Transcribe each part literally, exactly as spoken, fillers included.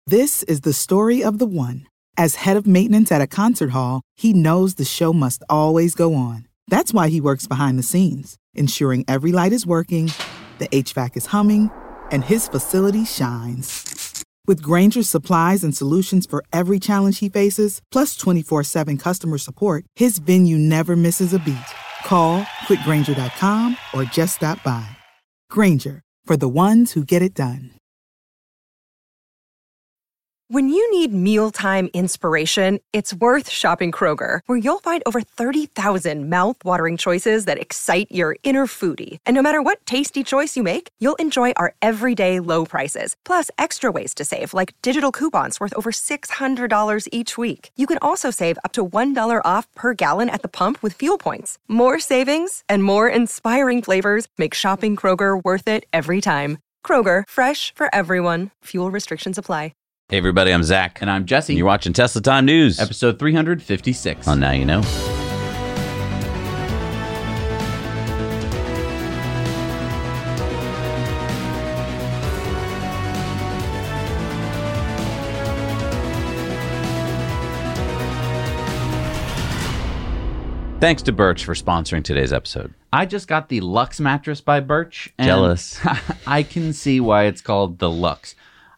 This is the story of the one. As head of maintenance at a concert hall, he knows the show must always go on. That's why he works behind the scenes, ensuring every light is working, the H V A C is humming, and his facility shines. With Grainger's supplies and solutions for every challenge he faces, plus twenty-four seven customer support, his venue never misses a beat. Call quick grainger dot com or just stop by. Grainger, for the ones who get it done. When you need mealtime inspiration, it's worth shopping Kroger, where you'll find over thirty thousand mouth-watering choices that excite your inner foodie. And no matter what tasty choice you make, you'll enjoy our everyday low prices, plus extra ways to save, like digital coupons worth over six hundred dollars each week. You can also save up to one dollar off per gallon at the pump with fuel points. More savings and more inspiring flavors make shopping Kroger worth it every time. Kroger, fresh for everyone. Fuel restrictions apply. Hey everybody, I'm Zach. And I'm Jesse. And you're watching Tesla Time News. Episode three hundred fifty-six. On Now You Know. Thanks to Birch for sponsoring today's episode. I just got the Lux mattress by Birch. And Jealous. I can see why it's called the Lux.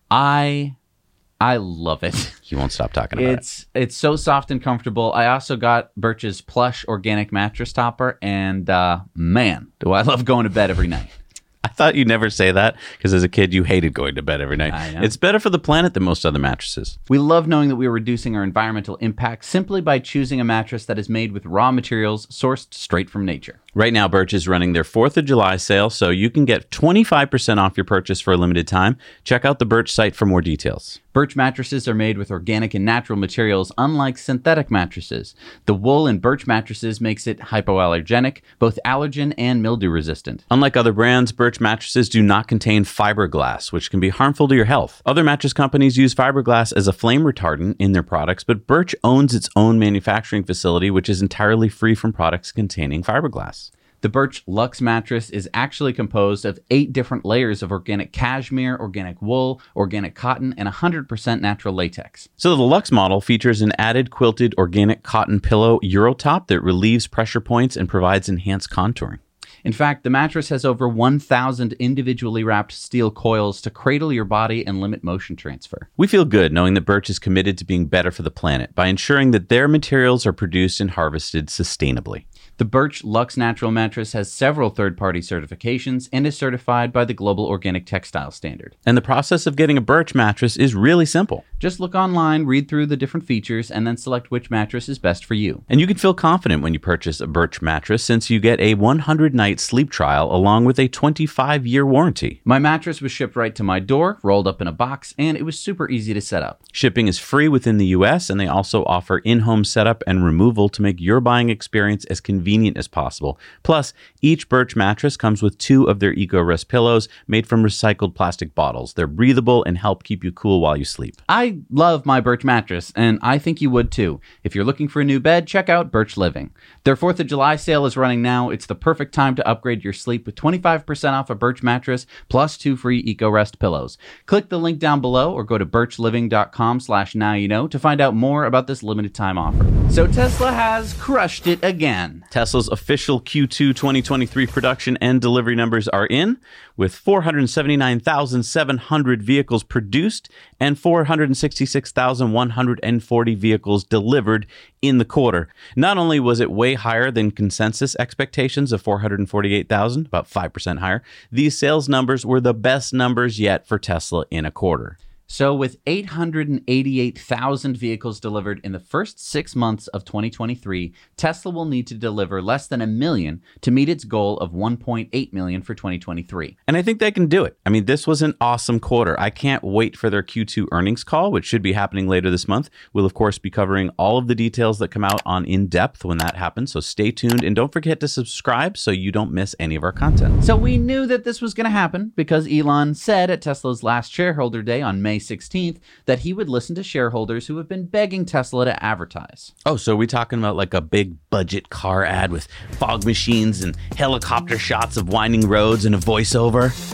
I... I love it. You won't stop talking about it's, it. It's so soft and comfortable. I also got Birch's plush organic mattress topper, and uh, man, do I love going to bed every night. I thought you'd never say that because as a kid, you hated going to bed every night. I know. It's better for the planet than most other mattresses. We love knowing that we are reducing our environmental impact simply by choosing a mattress that is made with raw materials sourced straight from nature. Right now, Birch is running their fourth of July sale, so you can get twenty-five percent off your purchase for a limited time. Check out the Birch site for more details. Birch mattresses are made with organic and natural materials, unlike synthetic mattresses. The wool in Birch mattresses makes it hypoallergenic, both allergen and mildew resistant. Unlike other brands, Birch mattresses do not contain fiberglass, which can be harmful to your health. Other mattress companies use fiberglass as a flame retardant in their products, but Birch owns its own manufacturing facility, which is entirely free from products containing fiberglass. The Birch Lux mattress is actually composed of eight different layers of organic cashmere, organic wool, organic cotton, and one hundred percent natural latex. So the Lux model features an added quilted organic cotton pillow Eurotop that relieves pressure points and provides enhanced contouring. In fact, the mattress has over one thousand individually wrapped steel coils to cradle your body and limit motion transfer. We feel good knowing that Birch is committed to being better for the planet by ensuring that their materials are produced and harvested sustainably. The Birch Lux Natural Mattress has several third-party certifications and is certified by the Global Organic Textile Standard. And the process of getting a Birch mattress is really simple. Just look online, read through the different features, and then select which mattress is best for you. And you can feel confident when you purchase a Birch mattress since you get a one hundred night sleep trial along with a twenty-five year warranty. My mattress was shipped right to my door, rolled up in a box, and it was super easy to set up. Shipping is free within the U S, and they also offer in-home setup and removal to make your buying experience as convenient as possible. Plus, each Birch mattress comes with two of their EcoRest pillows made from recycled plastic bottles. They're breathable and help keep you cool while you sleep. I love my Birch mattress, and I think you would too. If you're looking for a new bed, check out Birch Living. Their fourth of July sale is running now. It's the perfect time to upgrade your sleep with twenty-five percent off a Birch mattress plus two free EcoRest pillows. Click the link down below or go to birch living dot com slash now you know to find out more about this limited time offer. So Tesla has crushed it again. Tesla's official Q two twenty twenty-three production and delivery numbers are in, with four hundred seventy-nine thousand seven hundred vehicles produced and four hundred sixty-six thousand one hundred forty vehicles delivered in the quarter. Not only was it way higher than consensus expectations of four hundred forty-eight thousand, about five percent higher, these sales numbers were the best numbers yet for Tesla in a quarter. So with eight hundred eighty-eight thousand vehicles delivered in the first six months of twenty twenty-three, Tesla will need to deliver less than a million to meet its goal of one point eight million for twenty twenty-three. And I think they can do it. I mean, this was an awesome quarter. I can't wait for their Q two earnings call, which should be happening later this month. We'll, of course, be covering all of the details that come out on In Depth when that happens. So stay tuned and don't forget to subscribe so you don't miss any of our content. So we knew that this was going to happen because Elon said at Tesla's last shareholder day on May sixteenth that he would listen to shareholders who have been begging Tesla to advertise. Oh, so are we talking about like a big budget car ad with fog machines and helicopter shots of winding roads and a voiceover?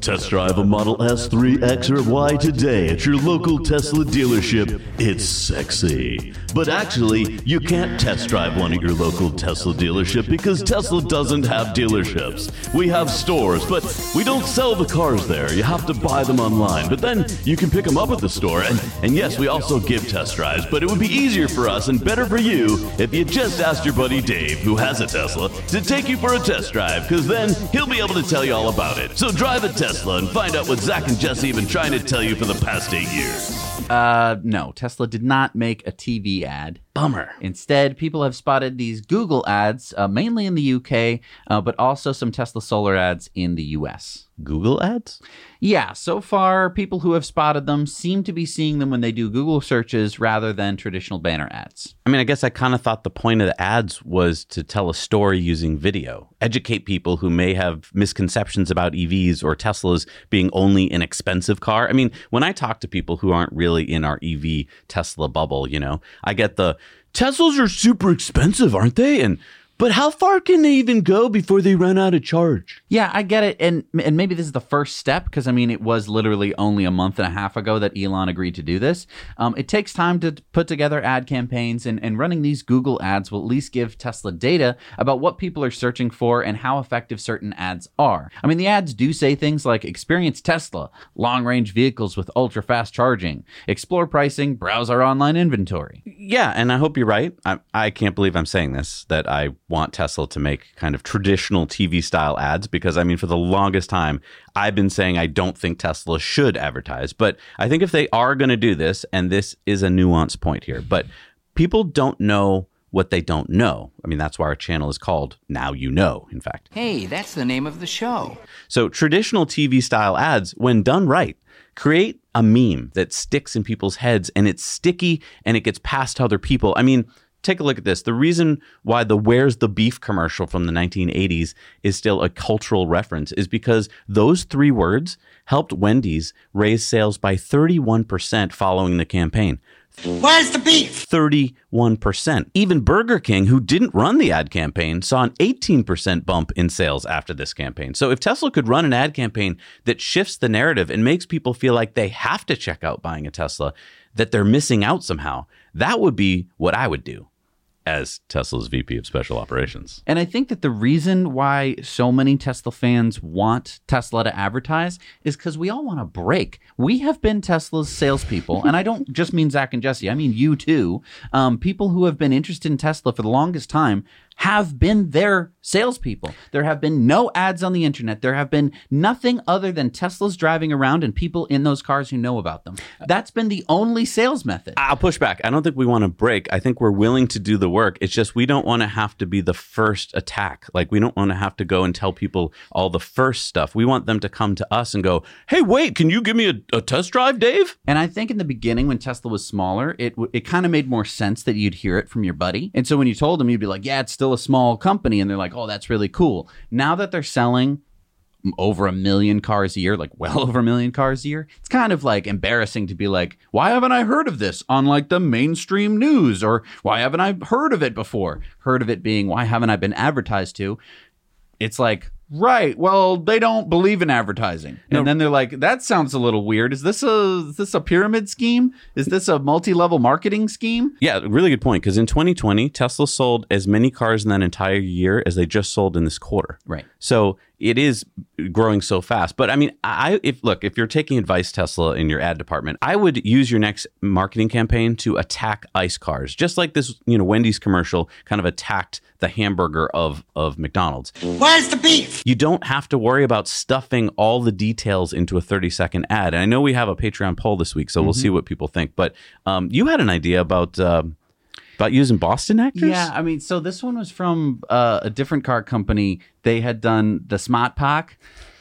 Test drive a Model S, three X, or Y today at your local Tesla dealership. It's sexy. But actually, you can't test drive one at your local Tesla dealership because Tesla doesn't have dealerships. We have stores, but we don't sell the cars there. You have to buy them online. But then you can pick them up at the store. And, and yes, we also give test drives, but it would be easier for us and better for you if you just asked your buddy Dave, who has a Tesla, to take you for a test drive, because then he'll be able to tell you all about it. So drive a Tesla and find out what Zach and Jesse have been trying to tell you for the past eight years. Uh, no, Tesla did not make a T V ad. Bummer. Instead, people have spotted these Google ads, uh, mainly in the U K, uh, but also some Tesla solar ads in the U S. Google ads? Yeah, so far, people who have spotted them seem to be seeing them when they do Google searches rather than traditional banner ads. I mean, I guess I kind of thought the point of the ads was to tell a story using video, educate people who may have misconceptions about E Vs or Teslas being only an expensive car. I mean, when I talk to people who aren't really in our E V Tesla bubble, you know, I get the Teslas are super expensive, aren't they? And but how far can they even go before they run out of charge? Yeah, I get it. And and maybe this is the first step because, I mean, it was literally only a month and a half ago that Elon agreed to do this. Um, it takes time to put together ad campaigns, and, and running these Google ads will at least give Tesla data about what people are searching for and how effective certain ads are. I mean, the ads do say things like experience Tesla, long-range vehicles with ultra-fast charging, explore pricing, browse our online inventory. Yeah, and I hope you're right. I, I can't believe I'm saying this, that I want Tesla to make kind of traditional T V style ads, because I mean, for the longest time, I've been saying I don't think Tesla should advertise. But I think if they are going to do this, and this is a nuanced point here, but people don't know what they don't know. I mean, that's why our channel is called Now You Know, in fact. Hey, that's the name of the show. So traditional T V style ads, when done right, create a meme that sticks in people's heads, and it's sticky and it gets passed to other people. I mean, take a look at this. The reason why the Where's the Beef commercial from the nineteen eighties is still a cultural reference is because those three words helped Wendy's raise sales by thirty-one percent following the campaign. Where's the beef? thirty-one percent. Even Burger King, who didn't run the ad campaign, saw an eighteen percent bump in sales after this campaign. So if Tesla could run an ad campaign that shifts the narrative and makes people feel like they have to check out buying a Tesla, that they're missing out somehow, that would be what I would do as Tesla's V P of Special Operations. And I think that the reason why so many Tesla fans want Tesla to advertise is because we all want a break. We have been Tesla's salespeople, and I don't just mean Zach and Jesse, I mean you too. Um, people who have been interested in Tesla for the longest time have been their salespeople. There have been no ads on the internet. There have been nothing other than Teslas driving around and people in those cars who know about them. That's been the only sales method. I'll push back. I don't think we want to break. I think we're willing to do the work. It's just we don't want to have to be the first attack. Like, we don't want to have to go and tell people all the first stuff. We want them to come to us and go, hey, wait, can you give me a, a test drive, Dave? And I think in the beginning when Tesla was smaller, it it kind of made more sense that you'd hear it from your buddy. And so when you told him, you'd be like, yeah, it's still a small company, and they're like, oh, that's really cool. Now that they're selling over a million cars a year, like well over a million cars a year, it's kind of like embarrassing to be like, why haven't I heard of this on like the mainstream news? Or why haven't I heard of it before? Heard of it being, why haven't I been advertised to? It's like, right, well, they don't believe in advertising. And no. Then they're like, that sounds a little weird. Is this a is this a pyramid scheme? Is this a multi-level marketing scheme? Yeah, really good point. Because in twenty twenty, Tesla sold as many cars in that entire year as they just sold in this quarter. Right. So it is growing so fast. But I mean, I if look, if you're taking advice, Tesla, in your ad department, I would use your next marketing campaign to attack ICE cars, just like this, you know, Wendy's commercial kind of attacked the hamburger of of McDonald's. Where's the beef? You don't have to worry about stuffing all the details into a thirty second ad. And I know we have a Patreon poll this week, so mm-hmm. we'll see what people think. But um, you had an idea about uh, about using Boston actors? Yeah, I mean, so this one was from uh, a different car company. They had done the Smart Pack.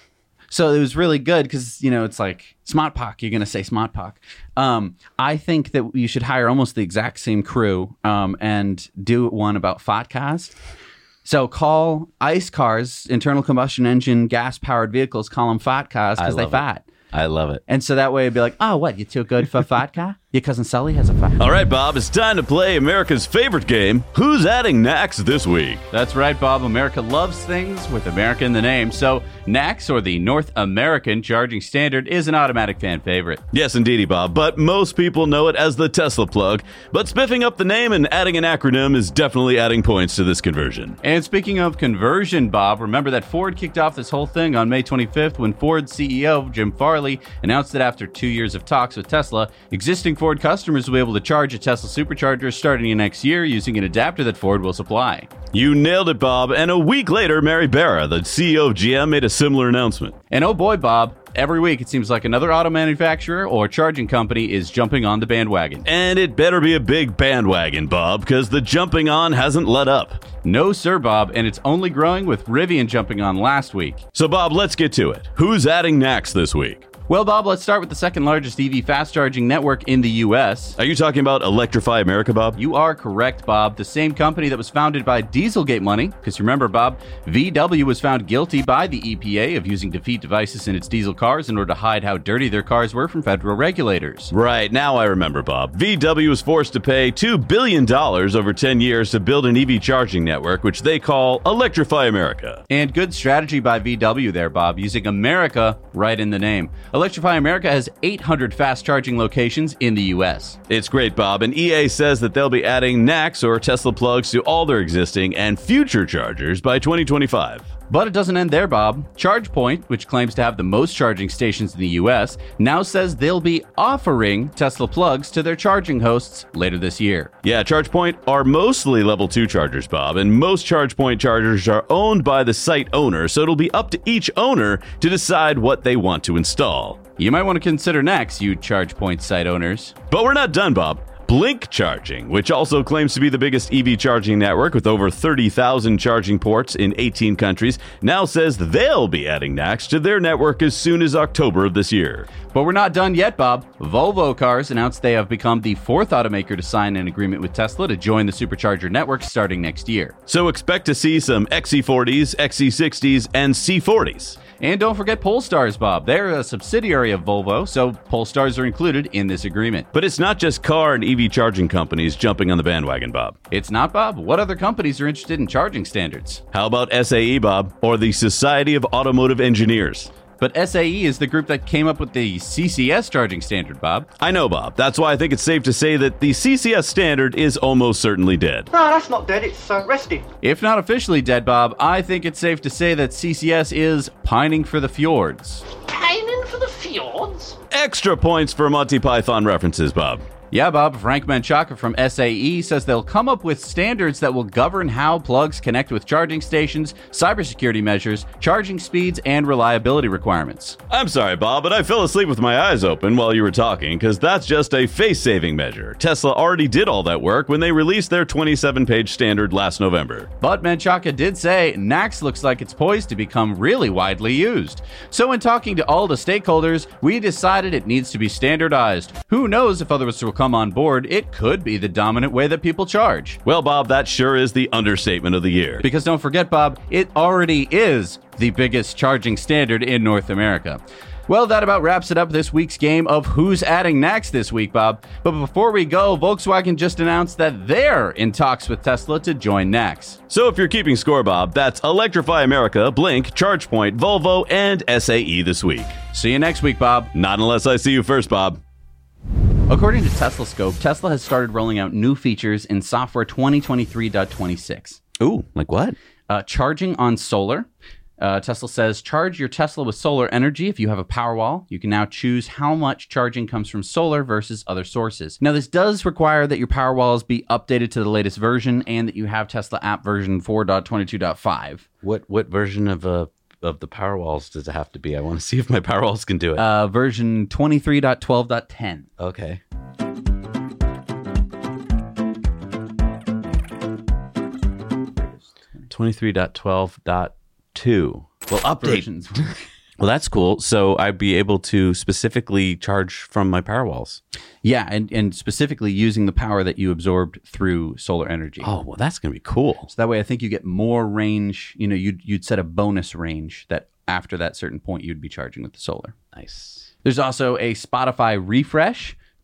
So it was really good because, you know, it's like Smart Pack, you're going to say Smart Pack. Um, I think that you should hire almost the exact same crew um, and do one about fat cars. So call ICE cars, internal combustion engine, gas-powered vehicles, call them fat cars because they fat. I love it. And so that way it'd be like, oh, what, you're too good for fat car? Your cousin Sully has a fire. All right, Bob, it's time to play America's favorite game, Who's Adding N A C S this week? That's right, Bob. America loves things with America in the name. So N A C S, or the North American Charging Standard, is an automatic fan favorite. Yes, indeedy, Bob, but most people know it as the Tesla plug. But spiffing up the name and adding an acronym is definitely adding points to this conversion. And speaking of conversion, Bob, remember that Ford kicked off this whole thing on May twenty-fifth when Ford's C E O, Jim Farley, announced that after two years of talks with Tesla, existing Ford customers will be able to charge a Tesla supercharger starting in next year using an adapter that Ford will supply. You nailed it, Bob, and a week later, Mary Barra, the C E O of G M, made a similar announcement. And oh boy, Bob, every week it seems like another auto manufacturer or charging company is jumping on the bandwagon. And it better be a big bandwagon, Bob, because the jumping on hasn't let up. No, sir, Bob, and it's only growing with Rivian jumping on last week. So, Bob, let's get to it. Who's adding N A C S this week? Well, Bob, let's start with the second largest E V fast charging network in the U S. Are you talking about Electrify America, Bob? You are correct, Bob. The same company that was founded by Dieselgate money, because remember, Bob, V W was found guilty by the E P A of using defeat devices in its diesel cars in order to hide how dirty their cars were from federal regulators. Right, now I remember, Bob. V W was forced to pay two billion dollars over ten years to build an E V charging network, which they call Electrify America. And good strategy by V W there, Bob, using America right in the name. Electrify America has eight hundred fast charging locations in the U S. It's great, Bob, and E A says that they'll be adding N A C S or Tesla plugs to all their existing and future chargers by twenty twenty-five. But it doesn't end there, Bob. ChargePoint, which claims to have the most charging stations in the U S, now says they'll be offering Tesla plugs to their charging hosts later this year. Yeah, ChargePoint are mostly level two chargers, Bob, and most ChargePoint chargers are owned by the site owner, so it'll be up to each owner to decide what they want to install. You might want to consider next, you ChargePoint site owners. But we're not done, Bob. Blink Charging, which also claims to be the biggest E V charging network with over thirty thousand charging ports in eighteen countries, now says they'll be adding N A C S to their network as soon as October of this year. But we're not done yet, Bob. Volvo Cars announced they have become the fourth automaker to sign an agreement with Tesla to join the supercharger network starting next year. So expect to see some X C forties, X C sixties, and C forties. And don't forget Polestars, Bob. They're a subsidiary of Volvo, so Polestars are included in this agreement. But it's not just car and E V charging companies jumping on the bandwagon, Bob. It's not, Bob. What other companies are interested in charging standards? How about S A E, Bob, or the Society of Automotive Engineers? But S A E is the group that came up with the C C S charging standard, Bob. I know, Bob. That's why I think it's safe to say that the C C S standard is almost certainly dead. No, that's not dead, it's uh, resting. If not officially dead, Bob, I think it's safe to say that C C S is pining for the fjords. Pining for the fjords? Extra points for Monty Python references, Bob. Yeah, Bob, Frank Menchaca from S A E says they'll come up with standards that will govern how plugs connect with charging stations, cybersecurity measures, charging speeds, and reliability requirements. I'm sorry, Bob, but I fell asleep with my eyes open while you were talking, because that's just a face-saving measure. Tesla already did all that work when they released their twenty-seven page standard last November. But Menchaca did say N A C S looks like it's poised to become really widely used. So in talking to all the stakeholders, we decided it needs to be standardized. Who knows if others will come on board, it could be the dominant way that people charge. Well, Bob, that sure is the understatement of the year. Because don't forget, Bob, it already is the biggest charging standard in North America. Well, that about wraps it up this week's game of Who's Adding N A C S this week, Bob. But before we go, Volkswagen just announced that they're in talks with Tesla to join N A C S. So if you're keeping score, Bob, that's Electrify America, Blink, ChargePoint, Volvo, and S A E this week. See you next week, Bob. Not unless I see you first, Bob. According to Tesla Scope, Tesla has started rolling out new features in software twenty twenty-three point twenty-six. Ooh, like what? Uh, charging on solar. Uh, Tesla says, charge your Tesla with solar energy. If you have a Powerwall, you can now choose how much charging comes from solar versus other sources. Now, this does require that your Powerwalls be updated to the latest version and that you have Tesla app version four point twenty-two point five. What what version of uh, of the Powerwalls does it have to be? I want to see if my Powerwalls can do it. Uh, version twenty-three point twelve point ten. Okay. twenty-three point twelve point two. Well, update. Versions. Well, that's cool. So I'd be able to specifically charge from my Powerwalls. Yeah, and, and specifically using the power that you absorbed through solar energy. Oh, well, that's going to be cool. So that way I think you get more range. You know, you'd, you'd set a bonus range that after that certain point you'd be charging with the solar. Nice. There's also a Spotify refresh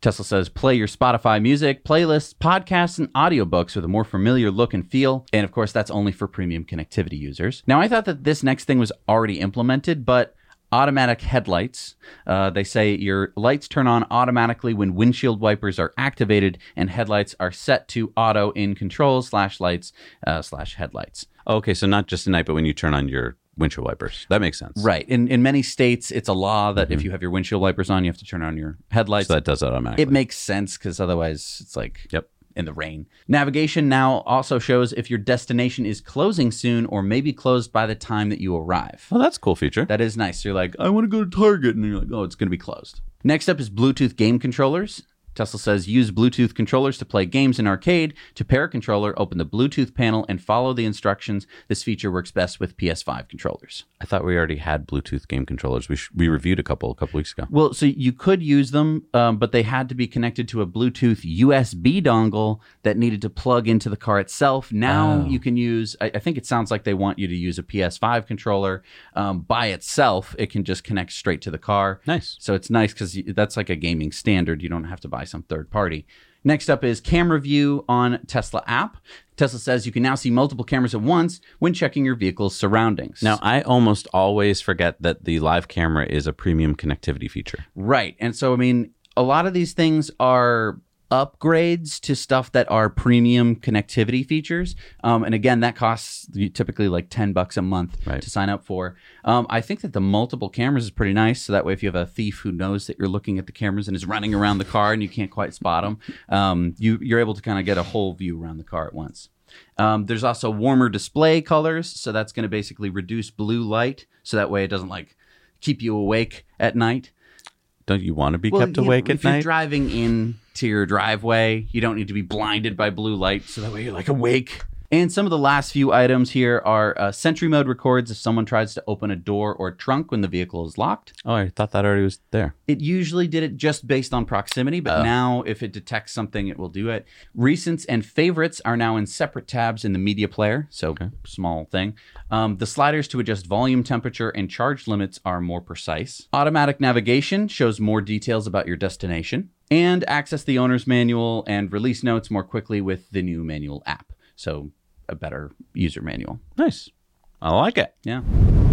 Tesla says, play your Spotify music, playlists, podcasts, and audiobooks with a more familiar look and feel. And of course, that's only for premium connectivity users. Now, I thought that this next thing was already implemented, but automatic headlights. Uh, they say your lights turn on automatically when windshield wipers are activated and headlights are set to auto in controls slash lights uh, slash headlights. Okay, so not just at night, but when you turn on your windshield wipers. That makes sense. Right. In in many states, it's a law that mm-hmm. if you have your windshield wipers on, you have to turn on your headlights. So that does it automatically. It makes sense because otherwise it's like yep. in the rain. Navigation now also shows if your destination is closing soon or maybe closed by the time that you arrive. Well, that's a cool feature. That is nice. So you're like, I want to go to Target. And you're like, oh, it's going to be closed. Next up is Bluetooth game controllers. Tesla says use Bluetooth controllers to play games in arcade. To pair a controller, open the Bluetooth panel and follow the instructions. This feature works best with P S five controllers. I thought we already had Bluetooth game controllers. We sh- we reviewed a couple a couple weeks ago. Well, so you could use them, um, but they had to be connected to a Bluetooth U S B dongle that needed to plug into the car itself. Now oh. you can use, I, I think it sounds like they want you to use a P S five controller um, by itself. It can just connect straight to the car. Nice. So it's nice because that's like a gaming standard. You don't have to buy some third party. Next up is camera view on Tesla app. Tesla says you can now see multiple cameras at once when checking your vehicle's surroundings. Now, I almost always forget that the live camera is a premium connectivity feature. Right. And so, I mean, a lot of these things are upgrades to stuff that are premium connectivity features. Um, and again, that costs typically like ten bucks a month right. to sign up for. Um, I think that the multiple cameras is pretty nice. So that way, if you have a thief who knows that you're looking at the cameras and is running around the car and you can't quite spot them, um, you, you're able to kind of get a whole view around the car at once. Um, there's also warmer display colors. So that's going to basically reduce blue light. So that way it doesn't like keep you awake at night. Don't you want to be well, kept awake know, at if night? If you're driving in to your driveway, you don't need to be blinded by blue light, so that way you're like awake. And some of the last few items here are uh, Sentry Mode records if someone tries to open a door or trunk when the vehicle is locked. Oh, I thought that already was there. It usually did it just based on proximity, but oh. now if it detects something, it will do it. Recents and favorites are now in separate tabs in the media player, so okay. small thing. Um, the sliders to adjust volume, temperature, and charge limits are more precise. Automatic navigation shows more details about your destination. And access the owner's manual and release notes more quickly with the new manual app. So a better user manual. Nice. I like it. Yeah.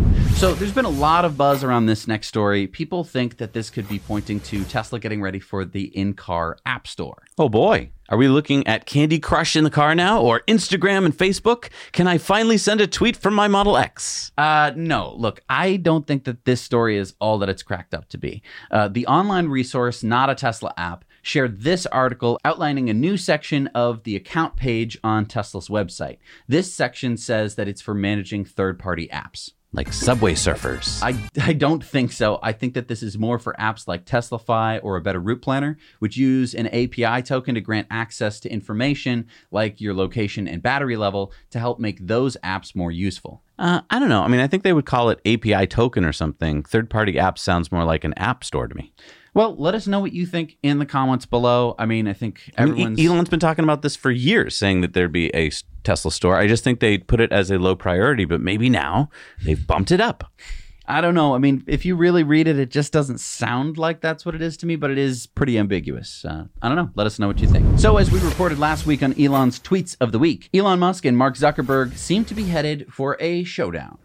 So there's been a lot of buzz around this next story. People think that this could be pointing to Tesla getting ready for the in-car app store. Oh boy. Are we looking at Candy Crush in the car now, or Instagram and Facebook? Can I finally send a tweet from my Model X? Uh, no. Look, I don't think that this story is all that it's cracked up to be. Uh, the online resource, Not a Tesla App, shared this article outlining a new section of the account page on Tesla's website. This section says that it's for managing third-party apps. Like Subway Surfers. I, I don't think so. I think that this is more for apps like Teslafy or a Better Route Planner, which use an A P I token to grant access to information like your location and battery level to help make those apps more useful. Uh, I don't know. I mean, I think they would call it A P I token or something. Third-party apps sounds more like an app store to me. Well, let us know what you think in the comments below. I mean, I think everyone's... I mean, Elon's been talking about this for years, saying that there'd be a Tesla store. I just think they put it as a low priority, but maybe now they've bumped it up. I don't know. I mean, if you really read it, it just doesn't sound like that's what it is to me, but it is pretty ambiguous. Uh, I don't know. Let us know what you think. So as we reported last week on Elon's Tweets of the Week, Elon Musk and Mark Zuckerberg seem to be headed for a showdown.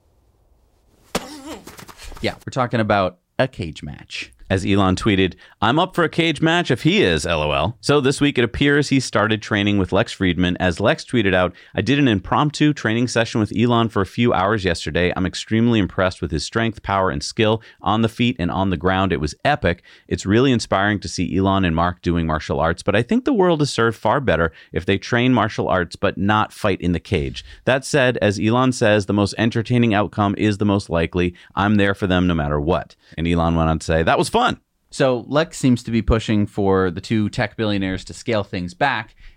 Yeah, we're talking about a cage match. As Elon tweeted, I'm up for a cage match if he is, LOL. So this week it appears he started training with Lex Fridman. As Lex tweeted out, I did an impromptu training session with Elon for a few hours yesterday. I'm extremely impressed with his strength, power, and skill on the feet and on the ground. It was epic. It's really inspiring to see Elon and Mark doing martial arts, but I think the world is served far better if they train martial arts but not fight in the cage. That said, as Elon says, the most entertaining outcome is the most likely. I'm there for them no matter what. And Elon went on to say, that was fun. So Lex seems to be pushing for the two tech billionaires to scale things back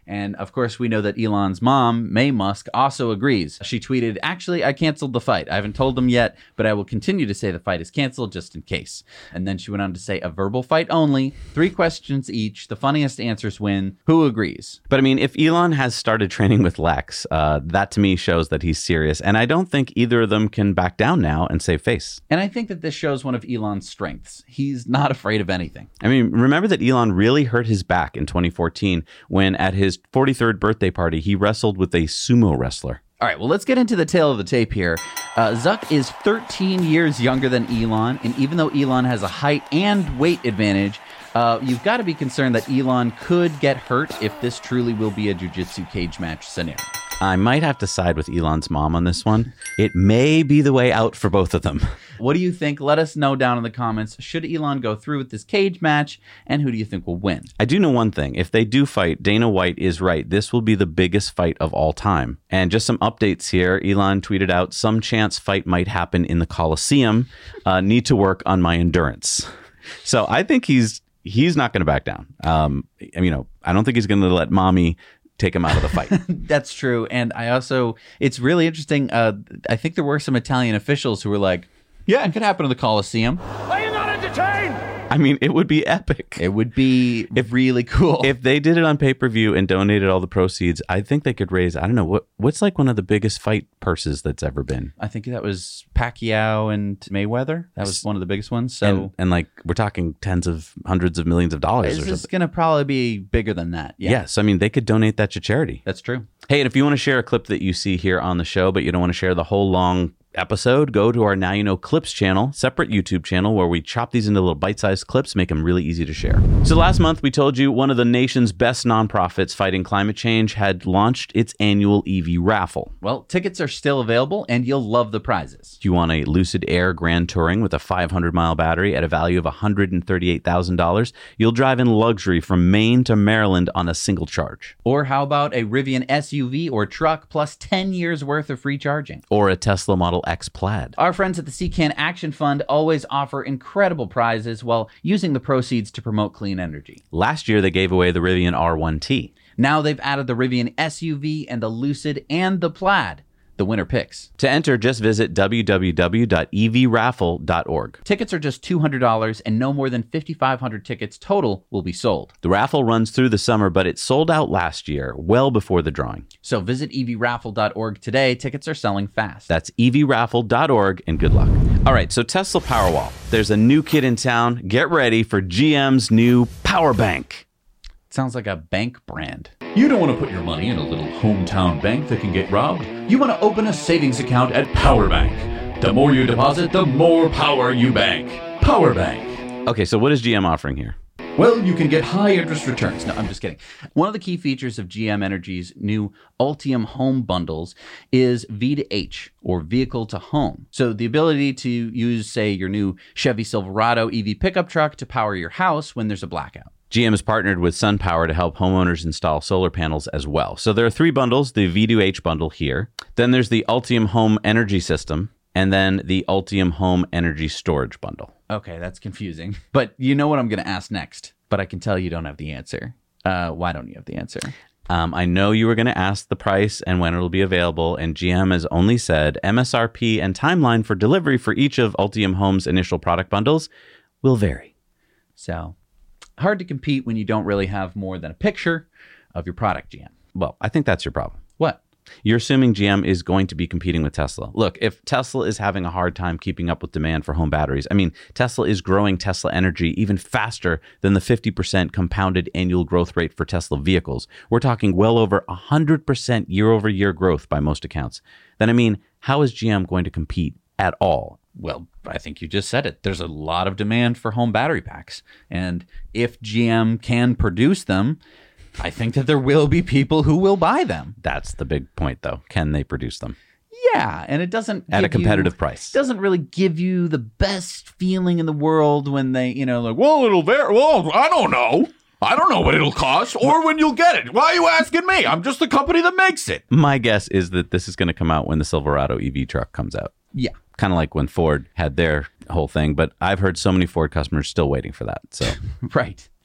And of course, we know that Elon's mom, May Musk, also agrees. She tweeted, actually, I canceled the fight. I haven't told them yet, but I will continue to say the fight is canceled just in case. And then she went on to say, a verbal fight only, three questions each, the funniest answers win. Who agrees? But I mean, if Elon has started training with Lex, uh, that to me shows that he's serious. And I don't think either of them can back down now and save face. And I think that this shows one of Elon's strengths. He's not afraid of anything. I mean, remember that Elon really hurt his back in twenty fourteen when at his forty-third birthday party, he wrestled with a sumo wrestler. All right, well, let's get into the tail of the tape here. Uh, Zuck is thirteen years younger than Elon, and even though Elon has a height and weight advantage, uh, you've got to be concerned that Elon could get hurt if this truly will be a jiu-jitsu cage match scenario. I might have to side with Elon's mom on this one. It may be the way out for both of them. What do you think? Let us know down in the comments. Should Elon go through with this cage match, and who do you think will win? I do know one thing. If they do fight, Dana White is right. This will be the biggest fight of all time. And just some updates here. Elon tweeted out, some chance fight might happen in the Coliseum. Uh, need to work on my endurance. So I think he's he's not going to back down. Um, you know, I don't think he's going to let mommy take him out of the fight. That's true. And I also, it's really interesting. Uh, I think there were some Italian officials who were like, yeah, it could happen in the Coliseum. Are you not entertained? I mean, it would be epic. It would be If- really cool. If they did it on pay-per-view and donated all the proceeds, I think they could raise, I don't know, what what's like one of the biggest fight purses that's ever been? I think that was Pacquiao and Mayweather. That was one of the biggest ones. So And, and like, we're talking tens of hundreds of millions of dollars or this is something. going to probably be bigger than that. Yeah, Yes, I mean, they could donate that to charity. that's true. Hey, and if you want to share a clip that you see here on the show, but you don't want to share the whole long episode, go to our Now You Know Clips channel, separate YouTube channel, where we chop these into little bite-sized clips, make them really easy to share. So last month, we told you one of the nation's best nonprofits fighting climate change had launched its annual E V raffle. Well, tickets are still available, and you'll love the prizes. Do you want a Lucid Air Grand Touring with a five hundred mile battery at a value of one hundred thirty-eight thousand dollars? You'll drive in luxury from Maine to Maryland on a single charge. Or how about a Rivian S U V or truck plus ten years worth of free charging? Or a Tesla Model X Plaid. Our friends at the C CAN Action Fund always offer incredible prizes while using the proceeds to promote clean energy. Last year, they gave away the Rivian R one T. Now they've added the Rivian S U V and the Lucid and the Plaid. The winner picks. To enter, just visit w w w dot e v raffle dot org. Tickets are just two hundred dollars, and no more than fifty-five hundred tickets total will be sold. The raffle runs through the summer, but it sold out last year, well before the drawing. So visit e v raffle dot org today. Tickets are selling fast. That's e v raffle dot org, and good luck. All right, so Tesla Powerwall. There's a new kid in town. Get ready for G M's new Power Bank. Sounds like a bank brand. You don't want to put your money in a little hometown bank that can get robbed. You want to open a savings account at Power Bank. The more you deposit, the more power you bank. Power Bank. Okay, so what is G M offering here? Well, you can get high interest returns. No, I'm just kidding. One of the key features of G M Energy's new Ultium Home Bundles is V to H, or vehicle to home. So the ability to use, say, your new Chevy Silverado E V pickup truck to power your house when there's a blackout. G M has partnered with SunPower to help homeowners install solar panels as well. So there are three bundles, the V two H bundle here. Then there's the Ultium Home Energy System, and then the Ultium Home Energy Storage bundle. Okay, that's confusing. But you know what I'm going to ask next, but I can tell you don't have the answer. Uh, why don't you have the answer? Um, I know you were going to ask the price and when it'll be available, and G M has only said M S R P and timeline for delivery for each of Ultium Home's initial product bundles will vary. So, hard to compete when you don't really have more than a picture of your product, G M. Well, I think that's your problem. What? You're assuming G M is going to be competing with Tesla. Look, if Tesla is having a hard time keeping up with demand for home batteries, I mean, Tesla is growing Tesla Energy even faster than the fifty percent compounded annual growth rate for Tesla vehicles. We're talking well over one hundred percent year-over-year growth by most accounts. Then, I mean, how is G M going to compete at all? Well, I think you just said it. There's a lot of demand for home battery packs. And if G M can produce them, I think that there will be people who will buy them. That's the big point, though. Can they produce them? Yeah, and it doesn't At a give competitive you, price. Doesn't really give you the best feeling in the world when they, you know, like, well, Well, it'll vary. Well, I don't know. I don't know what it'll cost or when you'll get it. Why are you asking me? I'm just the company that makes it. My guess is that this is going to come out when the Silverado E V truck comes out. yeah. Kind of like when Ford had their whole thing, but I've heard so many Ford customers still waiting for that. So Right.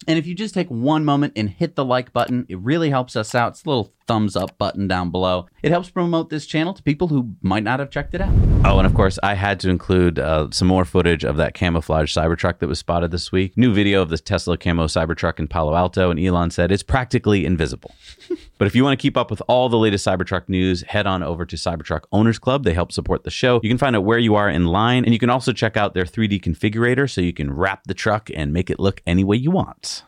And if you just take one moment and hit the like button, it really helps us out. It's a little thumbs up button down below. It helps promote this channel to people who might not have checked it out. Oh, and of course, I had to include uh, some more footage of that camouflage Cybertruck that was spotted this week. New video of the Tesla camo Cybertruck in Palo Alto, and Elon said it's practically invisible. But if you want to keep up with all the latest Cybertruck news, head on over to Cybertruck Owners Club. They help support the show. You can find out where you are in line, and you can also check out their three D configurator so you can wrap the truck and make it look any way you want.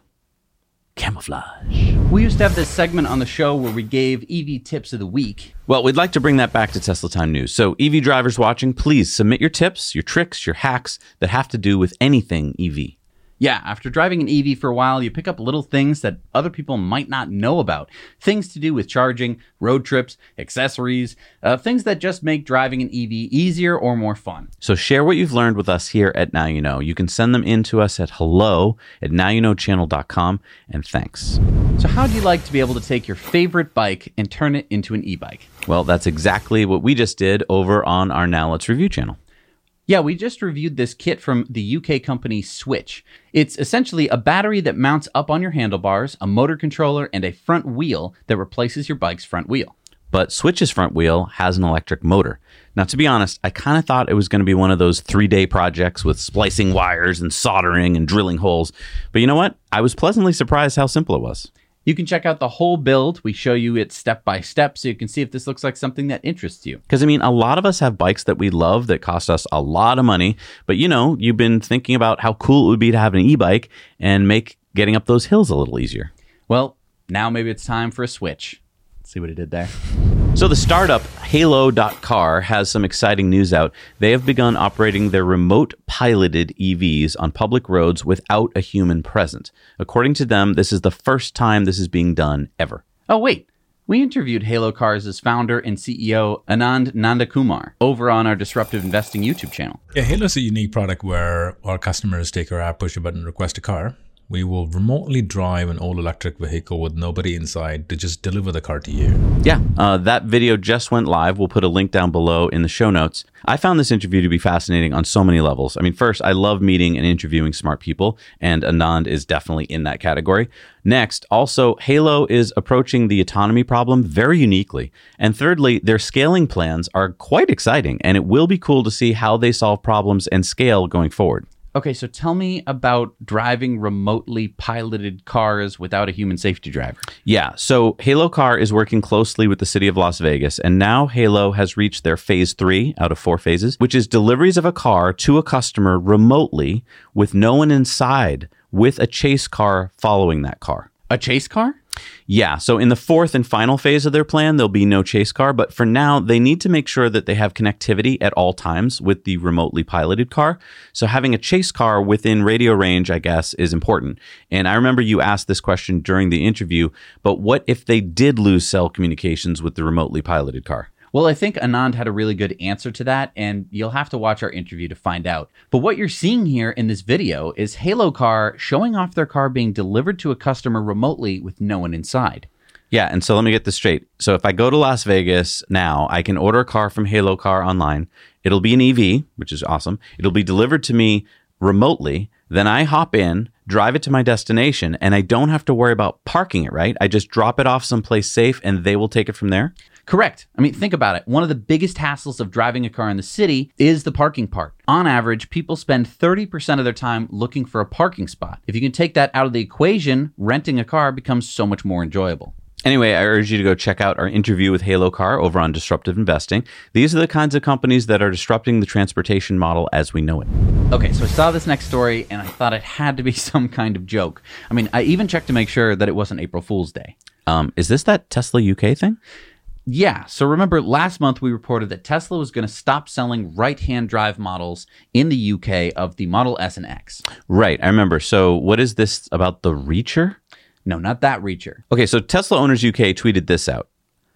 Camouflage. We used to have this segment on the show where we gave E V tips of the week. Well, we'd like to bring that back to Tesla Time News. So E V drivers watching, please submit your tips, your tricks, your hacks that have to do with anything E V. Yeah, after driving an E V for a while, you pick up little things that other people might not know about. Things to do with charging, road trips, accessories, uh, things that just make driving an E V easier or more fun. So share what you've learned with us here at Now You Know. You can send them in to us at hello at now you know channel dot com, and thanks. So how do you like to be able to take your favorite bike and turn it into an e-bike? Well, that's exactly what we just did over on our Now Let's Review channel. Yeah, we just reviewed this kit from the U K company Switch. It's essentially a battery that mounts up on your handlebars, a motor controller, and a front wheel that replaces your bike's front wheel. But Switch's front wheel has an electric motor. Now, to be honest, I kind of thought it was going to be one of those three-day projects with splicing wires and soldering and drilling holes. But you know what? I was pleasantly surprised how simple it was. You can check out the whole build. We show you it step by step so you can see if this looks like something that interests you. Because, I mean, a lot of us have bikes that we love that cost us a lot of money. But, you know, you've been thinking about how cool it would be to have an e-bike and make getting up those hills a little easier. Well, now maybe it's time for a Switch. Let's see what it did there. So the startup Halo dot car has some exciting news out. They have begun operating their remote piloted E Vs on public roads without a human present. According to them, this is the first time this is being done ever. Oh, wait. We interviewed Halo Cars' founder and C E O, Anand Nandakumar, over on our Disruptive Investing YouTube channel. Yeah, Halo is a unique product where our customers take our app, push a button, request a car. We will remotely drive an all-electric vehicle with nobody inside to just deliver the car to you. Yeah, uh, that video just went live. We'll put a link down below in the show notes. I found this interview to be fascinating on so many levels. I mean, first, I love meeting and interviewing smart people, and Anand is definitely in that category. Next, also, Halo is approaching the autonomy problem very uniquely. And thirdly, their scaling plans are quite exciting, and it will be cool to see how they solve problems and scale going forward. Okay, so tell me about driving remotely piloted cars without a human safety driver. Yeah, so Halo Car is working closely with the city of Las Vegas, and now Halo has reached their phase three out of four phases, which is deliveries of a car to a customer remotely with no one inside, with a chase car following that car. A chase car? Yeah, so in the fourth and final phase of their plan, there'll be no chase car, but for now, they need to make sure that they have connectivity at all times with the remotely piloted car. So having a chase car within radio range, I guess, is important. And I remember you asked this question during the interview, but what if they did lose cell communications with the remotely piloted car? Well, I think Anand had a really good answer to that, and you'll have to watch our interview to find out. But what you're seeing here in this video is Halo Car showing off their car being delivered to a customer remotely with no one inside. Yeah, and so let me get this straight. So if I go to Las Vegas now, I can order a car from Halo Car online. It'll be an E V, which is awesome. It'll be delivered to me remotely. Then I hop in, drive it to my destination, and I don't have to worry about parking it, right? I just drop it off someplace safe, and they will take it from there? Correct. I mean, think about it. One of the biggest hassles of driving a car in the city is the parking part. On average, people spend thirty percent of their time looking for a parking spot. If you can take that out of the equation, renting a car becomes so much more enjoyable. Anyway, I urge you to go check out our interview with Halo Car over on Disruptive Investing. These are the kinds of companies that are disrupting the transportation model as we know it. Okay, so I saw this next story, and I thought it had to be some kind of joke. I mean, I even checked to make sure that it wasn't April Fool's Day. Um, is this that Tesla U K thing? Yeah, so remember last month we reported that Tesla was going to stop selling right-hand drive models in the U K of the Model S and X. Right, I remember. So what is this about the Reacher? No, not that Reacher. Okay, so Tesla Owners U K tweeted this out.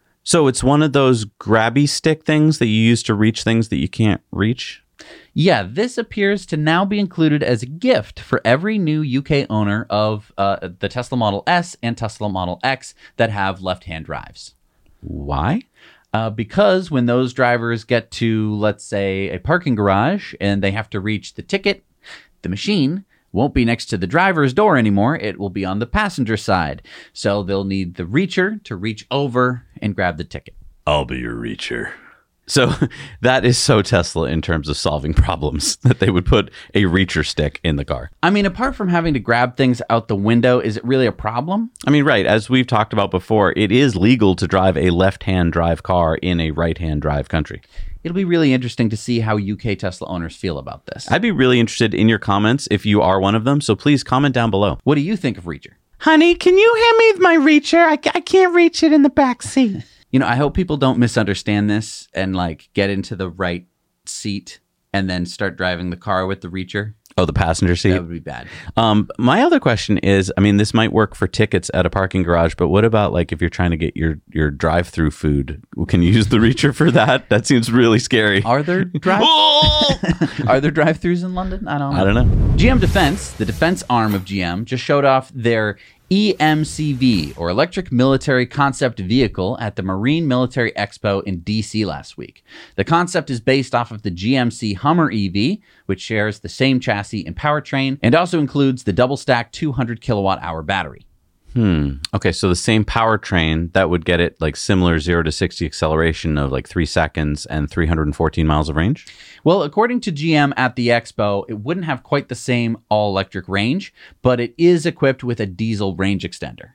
So it's one of those grabby stick things that you use to reach things that you can't reach? Yeah, this appears to now be included as a gift for every new U K owner of uh, the Tesla Model S and Tesla Model X that have left-hand drives. Why? Uh, because when those drivers get to, let's say, a parking garage and they have to reach the ticket, the machine won't be next to the driver's door anymore. It will be on the passenger side. So they'll need the reacher to reach over and grab the ticket. I'll be your reacher. So that is so Tesla in terms of solving problems, that they would put a reacher stick in the car. I mean, apart from having to grab things out the window, is it really a problem? I mean, right. As we've talked about before, it is legal to drive a left-hand drive car in a right-hand drive country. It'll be really interesting to see how U K Tesla owners feel about this. I'd be really interested in your comments if you are one of them. So please comment down below. What do you think of reacher? Honey, can you hand me my reacher? I, I can't reach it in the back seat. You know, I hope people don't misunderstand this and like get into the right seat and then start driving the car with the reacher. Oh, the passenger seat? That would be bad. Um, my other question is, I mean, this might work for tickets at a parking garage, but what about like if you're trying to get your, your drive-through food? Can you use the reacher for that? That seems really scary. Are there drive Are there drive-throughs in London? I don't know. I don't know. G M Defense, the defense arm of G M, just showed off their E M C V, or Electric Military Concept Vehicle, at the Marine Military Expo in D C last week. The concept is based off of the G M C Hummer E V, which shares the same chassis and powertrain, and also includes the double-stack two hundred kilowatt hour battery. Hmm. Okay, so the same powertrain, that would get it like similar zero to sixty acceleration of like three seconds and three hundred fourteen miles of range? Well, according to G M at the expo, it wouldn't have quite the same all-electric range, but it is equipped with a diesel range extender.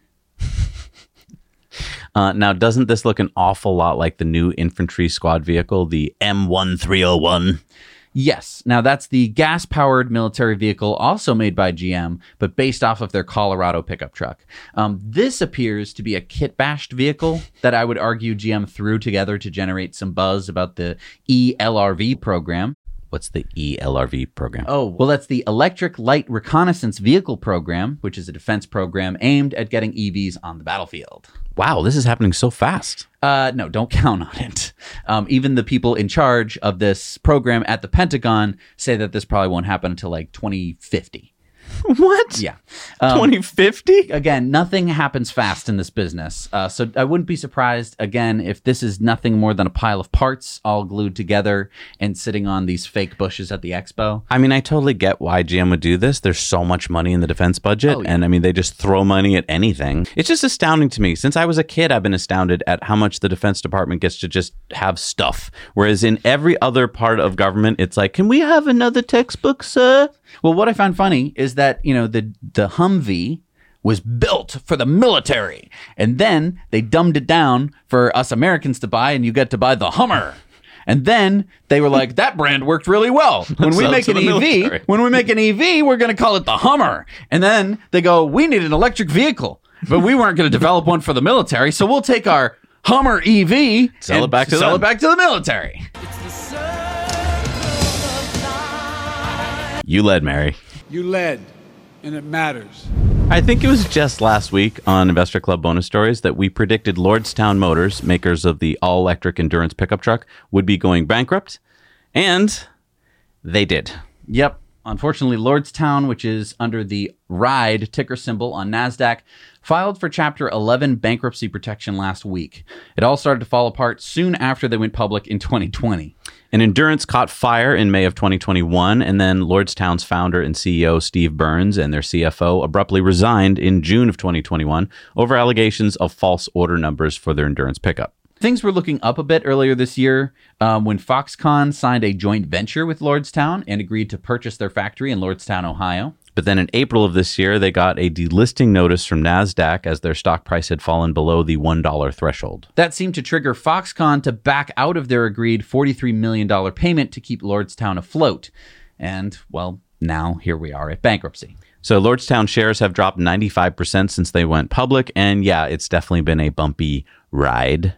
Uh, now, doesn't this look an awful lot like the new infantry squad vehicle, the M thirteen oh one? Yes. Now, that's the gas-powered military vehicle also made by G M, but based off of their Colorado pickup truck. Um, this appears to be a kit-bashed vehicle that I would argue G M threw together to generate some buzz about the E L R V program. What's the E L R V program? Oh, well, that's the Electric Light Reconnaissance Vehicle program, which is a defense program aimed at getting E Vs on the battlefield. Wow, this is happening so fast. Uh, no, don't count on it. Um, even the people in charge of this program at the Pentagon say that this probably won't happen until like twenty fifty. What? Yeah. Um, twenty fifty? Again, nothing happens fast in this business. Uh, so I wouldn't be surprised, again, if this is nothing more than a pile of parts all glued together and sitting on these fake bushes at the expo. I mean, I totally get why G M would do this. There's so much money in the defense budget. Oh, yeah. And I mean, they just throw money at anything. It's just astounding to me. Since I was a kid, I've been astounded at how much the Defense Department gets to just have stuff. Whereas in every other part of government, it's like, can we have another textbook, sir? Well, what I found funny is that, you know, the the Humvee was built for the military, and then they dumbed it down for us Americans to buy, and you get to buy the Hummer. And then they were like, that brand worked really well. When we make an E V, when we make an E V, we're going to call it the Hummer. And then they go, we need an electric vehicle, but we weren't going to develop one for the military, so we'll take our Hummer E V sell and it back to sell them. it back to the military. You led, Mary. You led, and it matters. I think it was just last week on Investor Club Bonus Stories that we predicted Lordstown Motors, makers of the all-electric endurance pickup truck, would be going bankrupt, and they did. Yep. Unfortunately, Lordstown, which is under the RIDE ticker symbol on NASDAQ, filed for Chapter eleven bankruptcy protection last week. It all started to fall apart soon after they went public in twenty twenty. An Endurance caught fire in May of twenty twenty-one, and then Lordstown's founder and C E O Steve Burns and their C F O abruptly resigned in June of twenty twenty-one over allegations of false order numbers for their Endurance pickup. Things were looking up a bit earlier this year um, when Foxconn signed a joint venture with Lordstown and agreed to purchase their factory in Lordstown, Ohio. But then in April of this year, they got a delisting notice from NASDAQ as their stock price had fallen below the one dollar threshold. That seemed to trigger Foxconn to back out of their agreed forty-three million dollars payment to keep Lordstown afloat. And, well, now here we are at bankruptcy. So Lordstown shares have dropped ninety-five percent since they went public. And yeah, it's definitely been a bumpy ride.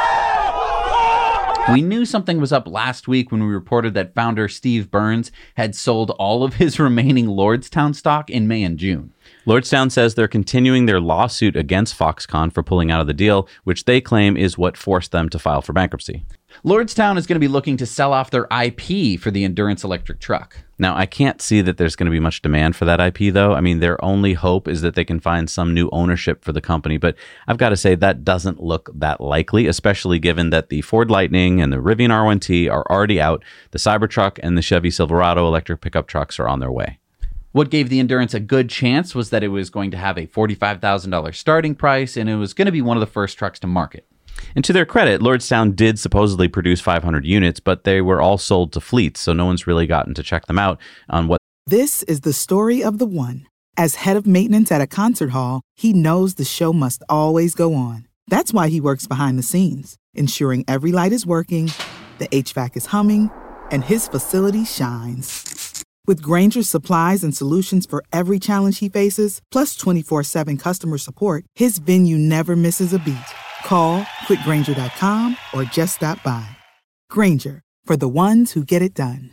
We knew something was up last week when we reported that founder Steve Burns had sold all of his remaining Lordstown stock in May and June. Lordstown says they're continuing their lawsuit against Foxconn for pulling out of the deal, which they claim is what forced them to file for bankruptcy. Lordstown is going to be looking to sell off their I P for the Endurance electric truck. Now, I can't see that there's going to be much demand for that I P, though. I mean, their only hope is that they can find some new ownership for the company. But I've got to say that doesn't look that likely, especially given that the Ford Lightning and the Rivian R one T are already out. The Cybertruck and the Chevy Silverado electric pickup trucks are on their way. What gave the Endurance a good chance was that it was going to have a forty-five thousand dollars starting price, and it was going to be one of the first trucks to market. And to their credit, Lordstown did supposedly produce five hundred units, but they were all sold to fleets, so no one's really gotten to check them out on what... This is the story of the one. As head of maintenance at a concert hall, he knows the show must always go on. That's why he works behind the scenes, ensuring every light is working, the H V A C is humming, and his facility shines. With Grainger's supplies and solutions for every challenge he faces, plus twenty-four seven customer support, his venue never misses a beat. Call quick grainger dot com or just stop by. Grainger, for the ones who get it done.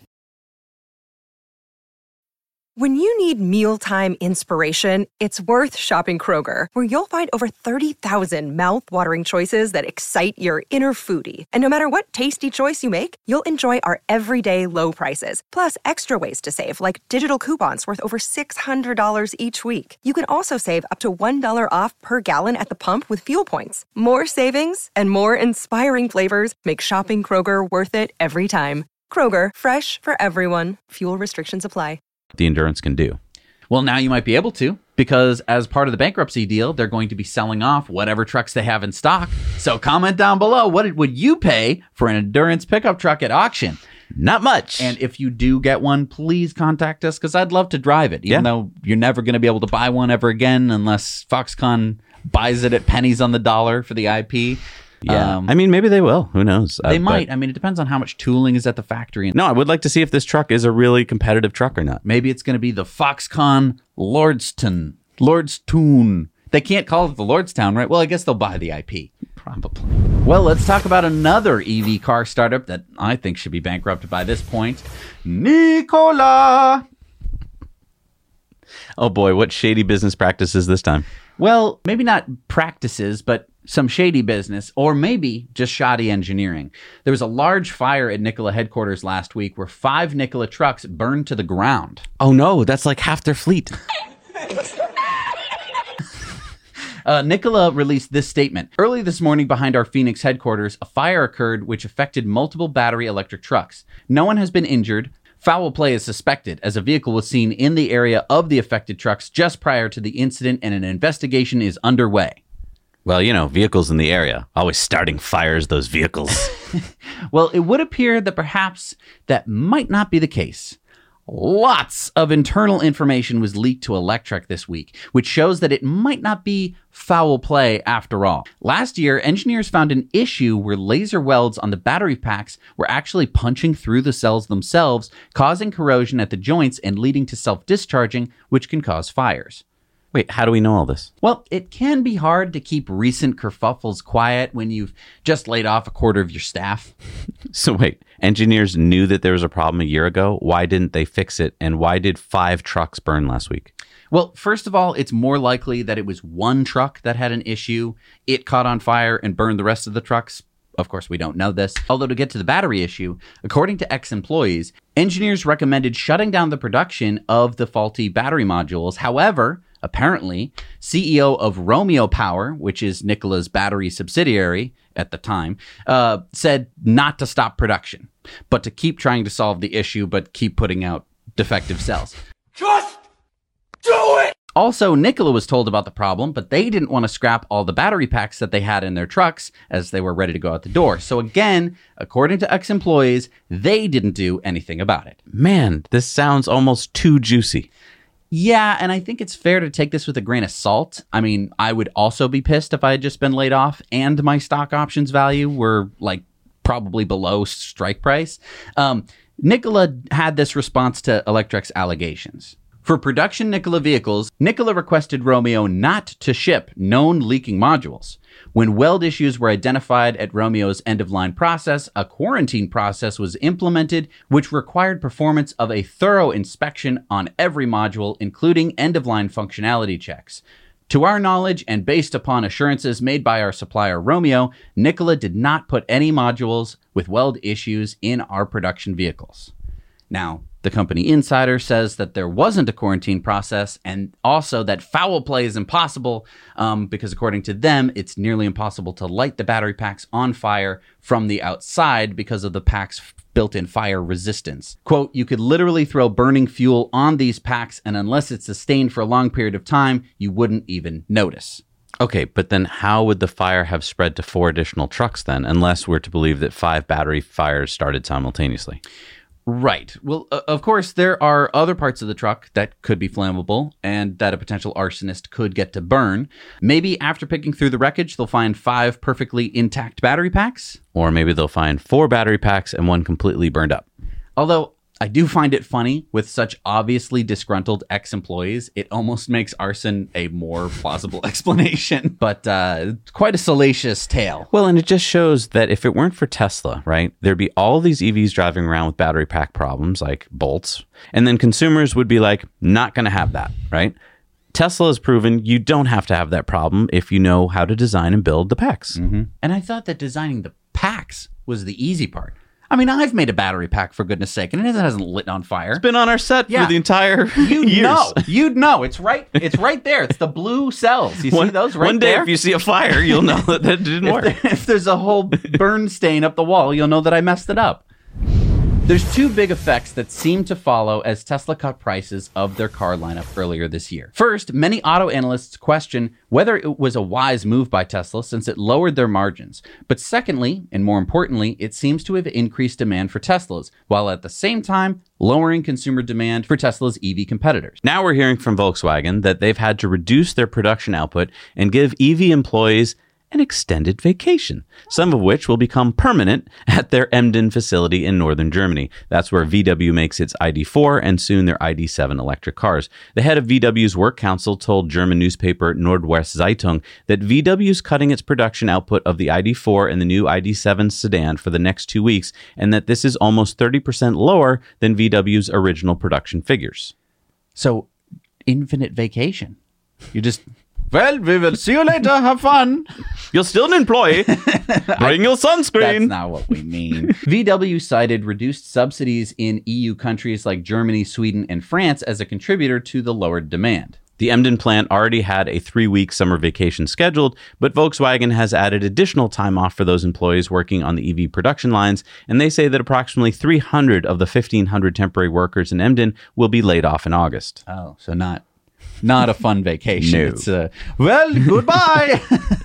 When you need mealtime inspiration, it's worth shopping Kroger, where you'll find over thirty thousand mouth-watering choices that excite your inner foodie. And no matter what tasty choice you make, you'll enjoy our everyday low prices, plus extra ways to save, like digital coupons worth over six hundred dollars each week. You can also save up to one dollar off per gallon at the pump with fuel points. More savings and more inspiring flavors make shopping Kroger worth it every time. Kroger, fresh for everyone. Fuel restrictions apply. the Endurance can do. Well, now you might be able to, because as part of the bankruptcy deal, they're going to be selling off whatever trucks they have in stock. So comment down below, what would you pay for an Endurance pickup truck at auction? Not much. And if you do get one, please contact us, because I'd love to drive it, even yeah. though you're never going to be able to buy one ever again unless Foxconn buys it at pennies on the dollar for the I P. Yeah, um, I mean, maybe they will. Who knows? They uh, might. I mean, it depends on how much tooling is at the factory. No, I would like to see if this truck is a really competitive truck or not. Maybe it's going to be the Foxconn Lordstown. Lordstown. They can't call it the Lordstown, right? Well, I guess they'll buy the I P. Probably. Well, let's talk about another E V car startup that I think should be bankrupted by this point. Nikola. Oh boy, what shady business practices this time? Well, maybe not practices, but some shady business, or maybe just shoddy engineering. There was a large fire at Nikola headquarters last week where five Nikola trucks burned to the ground. Oh no, that's like half their fleet. Uh, Nikola released this statement. Early this morning behind our Phoenix headquarters, a fire occurred which affected multiple battery electric trucks. No one has been injured. Foul play is suspected, as a vehicle was seen in the area of the affected trucks just prior to the incident, and an investigation is underway. Well, you know, vehicles in the area, always starting fires, those vehicles. Well, it would appear that perhaps that might not be the case. Lots of internal information was leaked to Electrek this week, which shows that it might not be foul play after all. Last year, engineers found an issue where laser welds on the battery packs were actually punching through the cells themselves, causing corrosion at the joints and leading to self-discharging, which can cause fires. Wait, how do we know all this? Well, it can be hard to keep recent kerfuffles quiet when you've just laid off a quarter of your staff. So wait, engineers knew that there was a problem a year ago. Why didn't they fix it? And why did five trucks burn last week? Well, first of all, it's more likely that it was one truck that had an issue. It caught on fire and burned the rest of the trucks. Of course, we don't know this. Although to get to the battery issue, according to ex-employees, engineers recommended shutting down the production of the faulty battery modules. However, apparently, C E O of Romeo Power, which is Nikola's battery subsidiary at the time, uh, said not to stop production, but to keep trying to solve the issue, but keep putting out defective cells. Just do it! Also, Nikola was told about the problem, but they didn't want to scrap all the battery packs that they had in their trucks as they were ready to go out the door. So again, according to ex-employees, they didn't do anything about it. Man, this sounds almost too juicy. Yeah, and I think it's fair to take this with a grain of salt. I mean, I would also be pissed if I had just been laid off and my stock options value were like probably below strike price. Um, Nikola had this response to Electrek's allegations. For production Nikola vehicles, Nikola requested Romeo not to ship known leaking modules. When weld issues were identified at Romeo's end-of-line process, a quarantine process was implemented which required performance of a thorough inspection on every module, including end-of-line functionality checks. To our knowledge, and based upon assurances made by our supplier Romeo, Nikola did not put any modules with weld issues in our production vehicles. Now, the company insider says that there wasn't a quarantine process, and also that foul play is impossible um, because according to them, it's nearly impossible to light the battery packs on fire from the outside because of the packs built-in fire resistance. Quote, you could literally throw burning fuel on these packs, and unless it's sustained for a long period of time, you wouldn't even notice. Okay, but then how would the fire have spread to four additional trucks then, unless we're to believe that five battery fires started simultaneously? Right. Well, uh, of course, there are other parts of the truck that could be flammable and that a potential arsonist could get to burn. Maybe after picking through the wreckage, they'll find five perfectly intact battery packs. Or maybe they'll find four battery packs and one completely burned up. Although I do find it funny with such obviously disgruntled ex-employees. It almost makes arson a more plausible explanation, but uh, quite a salacious tale. Well, and it just shows that if it weren't for Tesla, right, there'd be all these E Vs driving around with battery pack problems like bolts, and then consumers would be like, not going to have that, right? Tesla has proven you don't have to have that problem if you know how to design and build the packs. Mm-hmm. And I thought that designing the packs was the easy part. I mean, I've made a battery pack, for goodness sake, and it hasn't lit on fire. It's been on our set yeah. for the entire You'd years. know. You'd know. It's right It's right there. It's the blue cells. You one, see those right One day, there? if you see a fire, you'll know that that didn't if work. There, if there's a whole burn stain up the wall, you'll know that I messed it up. There's two big effects that seem to follow as Tesla cut prices of their car lineup earlier this year. First, many auto analysts question whether it was a wise move by Tesla since it lowered their margins. But secondly, and more importantly, it seems to have increased demand for Teslas, while at the same time lowering consumer demand for Tesla's E V competitors. Now we're hearing from Volkswagen that they've had to reduce their production output and give E V employees an extended vacation, some of which will become permanent at their Emden facility in northern Germany. That's where V W makes its I D four and soon their I D seven electric cars. The head of V W's work council told German newspaper Nordwest Zeitung that V W is cutting its production output of the I D four and the new I D seven sedan for the next two weeks, and that this is almost thirty percent lower than V W's original production figures. So, infinite vacation. You just... Well, we will see you later. Have fun. You're still an employee. Bring your sunscreen. That's not what we mean. V W cited reduced subsidies in E U countries like Germany, Sweden, and France as a contributor to the lowered demand. The Emden plant already had a three-week summer vacation scheduled, but Volkswagen has added additional time off for those employees working on the E V production lines, and they say that approximately three hundred of the fifteen hundred temporary workers in Emden will be laid off in August. Oh, so not... Not a fun vacation. No. It's a, well, goodbye.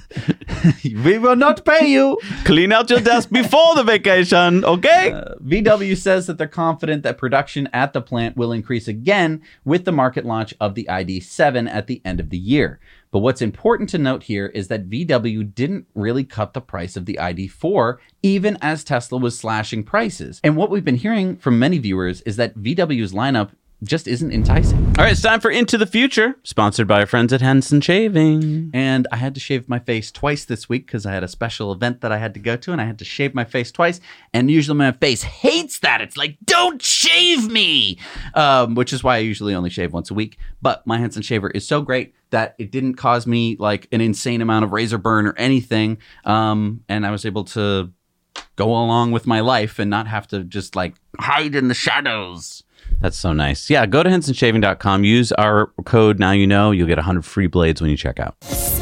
We will not pay you. Clean out your desk before the vacation, okay? Uh, V W says that they're confident that production at the plant will increase again with the market launch of the I D seven at the end of the year. But what's important to note here is that V W didn't really cut the price of the I D four, even as Tesla was slashing prices. And what we've been hearing from many viewers is that V W's lineup just isn't enticing. All right, it's time for Into the Future, sponsored by our friends at Henson Shaving. And I had to shave my face twice this week because I had a special event that I had to go to, and I had to shave my face twice. And usually my face hates that. It's like, don't shave me, um, which is why I usually only shave once a week. But my Henson shaver is so great that it didn't cause me like an insane amount of razor burn or anything. Um, and I was able to go along with my life and not have to just like hide in the shadows. That's so nice. Yeah, go to henson shaving dot com. Use our code Now You Know. You'll get one hundred free blades when you check out.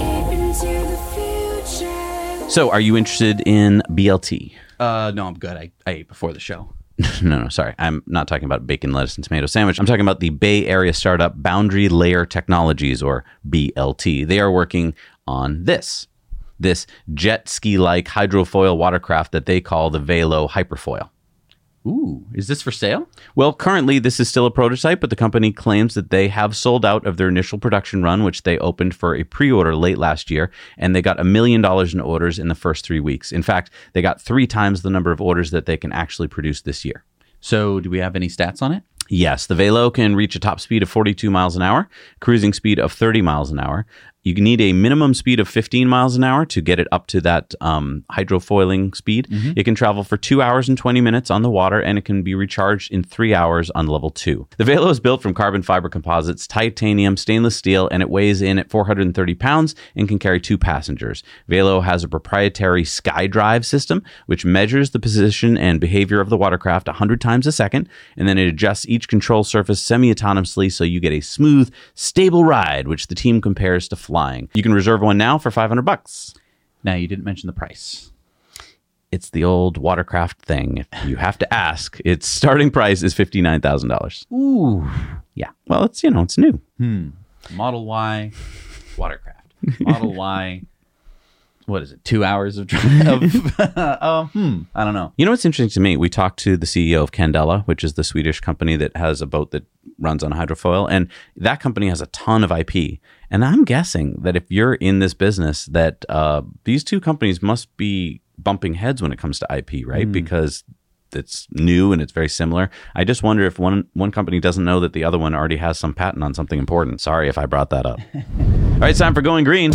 So, are you interested in B L T? Uh, no, I'm good. I, I ate before the show. no, no, sorry. I'm not talking about bacon, lettuce, and tomato sandwich. I'm talking about the Bay Area startup Boundary Layer Technologies, or B L T. They are working on this. This jet ski-like hydrofoil watercraft that they call the Velo Hyperfoil. Ooh, is this for sale? Well, currently this is still a prototype, but the company claims that they have sold out of their initial production run, which they opened for a pre-order late last year, and they got a million dollars in orders in the first three weeks. In fact, they got three times the number of orders that they can actually produce this year. So do we have any stats on it? Yes, the Velo can reach a top speed of forty-two miles an hour, cruising speed of thirty miles an hour. You need a minimum speed of fifteen miles an hour to get it up to that um, hydrofoiling speed. Mm-hmm. It can travel for two hours and twenty minutes on the water, and it can be recharged in three hours on level two. The Velo is built from carbon fiber composites, titanium, stainless steel, and it weighs in at four hundred thirty pounds and can carry two passengers. Velo has a proprietary SkyDrive system, which measures the position and behavior of the watercraft one hundred times a second, and then it adjusts each control surface semi-autonomously so you get a smooth, stable ride, which the team compares to flying. You can reserve one now for five hundred bucks. Now, you didn't mention the price. It's the old watercraft thing. If you have to ask, its starting price is fifty-nine thousand dollars. Ooh. Yeah. Well, it's, you know, it's new. Hmm. Model Y watercraft. Model Y. What is it? Two hours of drive? Oh, hmm. I don't know. You know what's interesting to me? We talked to the C E O of Candela, which is the Swedish company that has a boat that runs on hydrofoil. And that company has a ton of I P. And I'm guessing that if you're in this business, that uh, these two companies must be bumping heads when it comes to I P, right? Mm. Because it's new and it's very similar. I just wonder if one one company doesn't know that the other one already has some patent on something important. Sorry if I brought that up. All right, it's time for Going Green.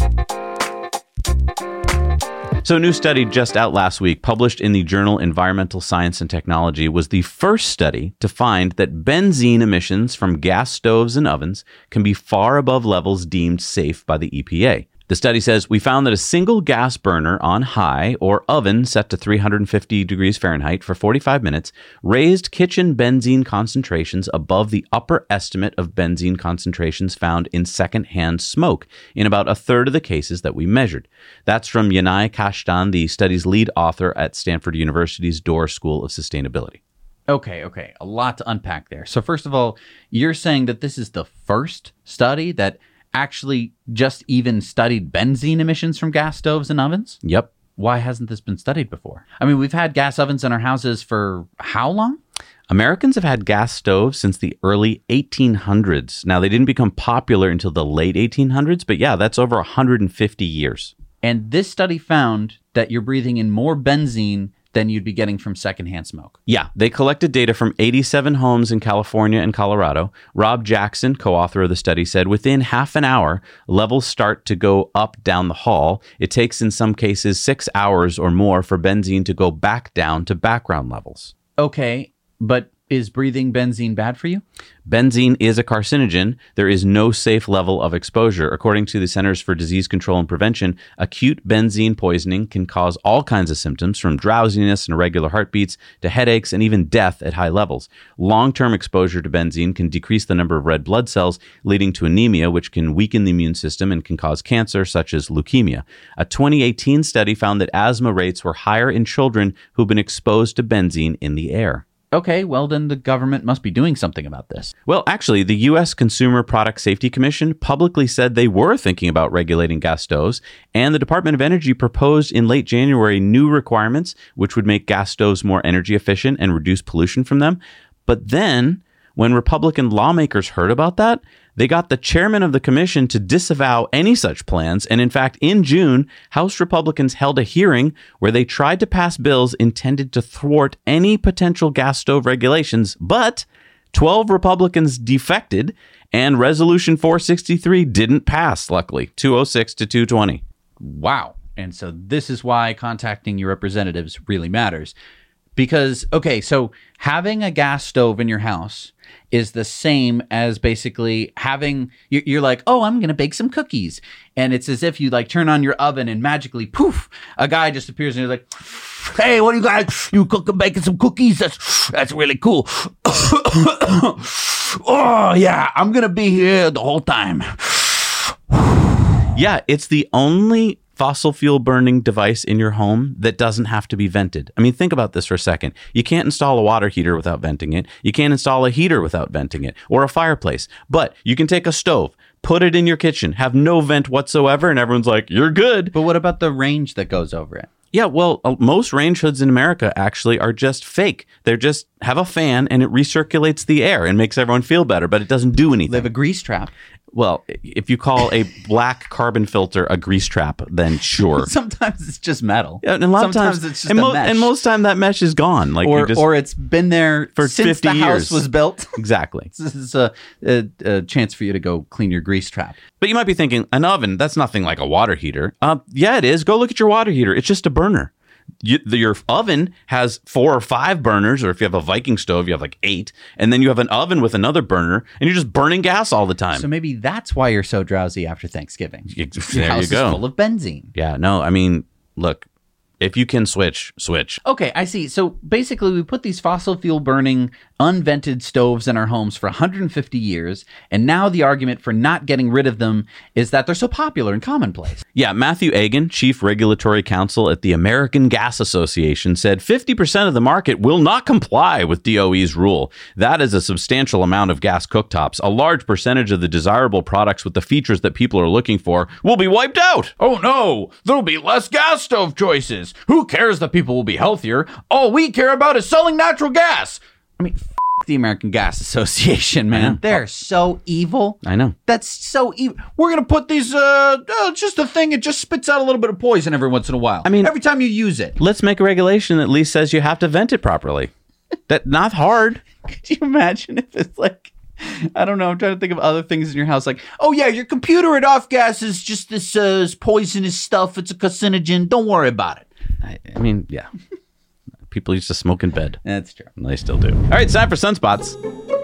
So a new study just out last week, published in the journal Environmental Science and Technology, was the first study to find that benzene emissions from gas stoves and ovens can be far above levels deemed safe by the E P A. The study says, we found that a single gas burner on high or oven set to three hundred fifty degrees Fahrenheit for forty-five minutes raised kitchen benzene concentrations above the upper estimate of benzene concentrations found in secondhand smoke in about a third of the cases that we measured. That's from Yanai Kashtan, the study's lead author at Stanford University's Dorr School of Sustainability. Okay, okay. A lot to unpack there. So first of all, you're saying that this is the first study that actually just even studied benzene emissions from gas stoves and ovens? Yep. Why hasn't this been studied before? I mean, we've had gas ovens in our houses for how long? Americans have had gas stoves since the early eighteen hundreds. Now, they didn't become popular until the late eighteen hundreds, but yeah, that's over one hundred fifty years. And this study found that you're breathing in more benzene than you'd be getting from secondhand smoke. Yeah, they collected data from eighty-seven homes in California and Colorado. Rob Jackson, co-author of the study, said within half an hour, levels start to go up down the hall. It takes, in some cases, six hours or more for benzene to go back down to background levels. Okay, but is breathing benzene bad for you? Benzene is a carcinogen. There is no safe level of exposure. According to the Centers for Disease Control and Prevention, acute benzene poisoning can cause all kinds of symptoms, from drowsiness and irregular heartbeats to headaches and even death at high levels. Long-term exposure to benzene can decrease the number of red blood cells, leading to anemia, which can weaken the immune system and can cause cancer, such as leukemia. A twenty eighteen study found that asthma rates were higher in children who've been exposed to benzene in the air. Okay, well, then the government must be doing something about this. Well, actually, the U S Consumer Product Safety Commission publicly said they were thinking about regulating gas stoves, and the Department of Energy proposed in late January new requirements which would make gas stoves more energy efficient and reduce pollution from them. But then, when Republican lawmakers heard about that, they got the chairman of the commission to disavow any such plans. And in fact, in June, House Republicans held a hearing where they tried to pass bills intended to thwart any potential gas stove regulations. But twelve Republicans defected, and Resolution four sixty-three didn't pass, luckily, two oh six to two twenty. Wow. And so this is why contacting your representatives really matters. Because, okay, so having a gas stove in your house is the same as basically having, you're like, oh, I'm going to bake some cookies. And it's as if you like turn on your oven and magically, poof, a guy just appears and you're like, hey, what do you guys, you cooking, baking some cookies? That's, that's really cool. Oh, yeah, I'm going to be here the whole time. Yeah, it's the only fossil fuel burning device in your home that doesn't have to be vented. I mean, think about this for a second. You can't install a water heater without venting it. You can't install a heater without venting it, or a fireplace. But you can take a stove, put it in your kitchen, have no vent whatsoever, and everyone's like, you're good. But what about the range that goes over it? Yeah, well, uh, most range hoods in America actually are just fake. They're just have a fan and it recirculates the air and makes everyone feel better, but it doesn't do anything. They have a grease trap. Well, if you call a black carbon filter a grease trap, then sure. Sometimes it's just metal. Yeah, and a lot Sometimes of times it's just and, a mo- mesh. and most time that mesh is gone. Like or, you just, or it's been there for since fifty the years. house was built. Exactly. This is a, a, a chance for you to go clean your grease trap. But you might be thinking, an oven, that's nothing like a water heater. Uh, yeah, it is. Go look at your water heater. It's just a burner. You, the, your oven has four or five burners, or if you have a Viking stove, you have like eight. And then you have an oven with another burner, and you're just burning gas all the time. So maybe that's why you're so drowsy after Thanksgiving. You, Your there house you go. is full of benzene. Yeah, no, I mean, look, if you can switch, switch. Okay, I see. So basically, we put these fossil fuel burning unvented stoves in our homes for one hundred fifty years, and now the argument for not getting rid of them is that they're so popular and commonplace. Yeah, Matthew Agan, Chief Regulatory Counsel at the American Gas Association, said fifty percent of the market will not comply with D O E's rule. That is a substantial amount of gas cooktops. A large percentage of the desirable products with the features that people are looking for will be wiped out. Oh no, there'll be less gas stove choices. Who cares that people will be healthier? All we care about is selling natural gas. I mean, f- the American Gas Association, man. They're so evil. I know. That's so evil. We're going to put these, uh, uh, just a thing. It just spits out a little bit of poison every once in a while. I mean, every time you use it. Let's make a regulation that at least says you have to vent it properly. That not hard. Could you imagine if it's like, I don't know, I'm trying to think of other things in your house. Like, oh yeah, your computer at off gas is just this uh, poisonous stuff. It's a carcinogen. Don't worry about it. I, I mean, yeah. People used to smoke in bed. That's true. And they still do. All right, it's time for Sunspots.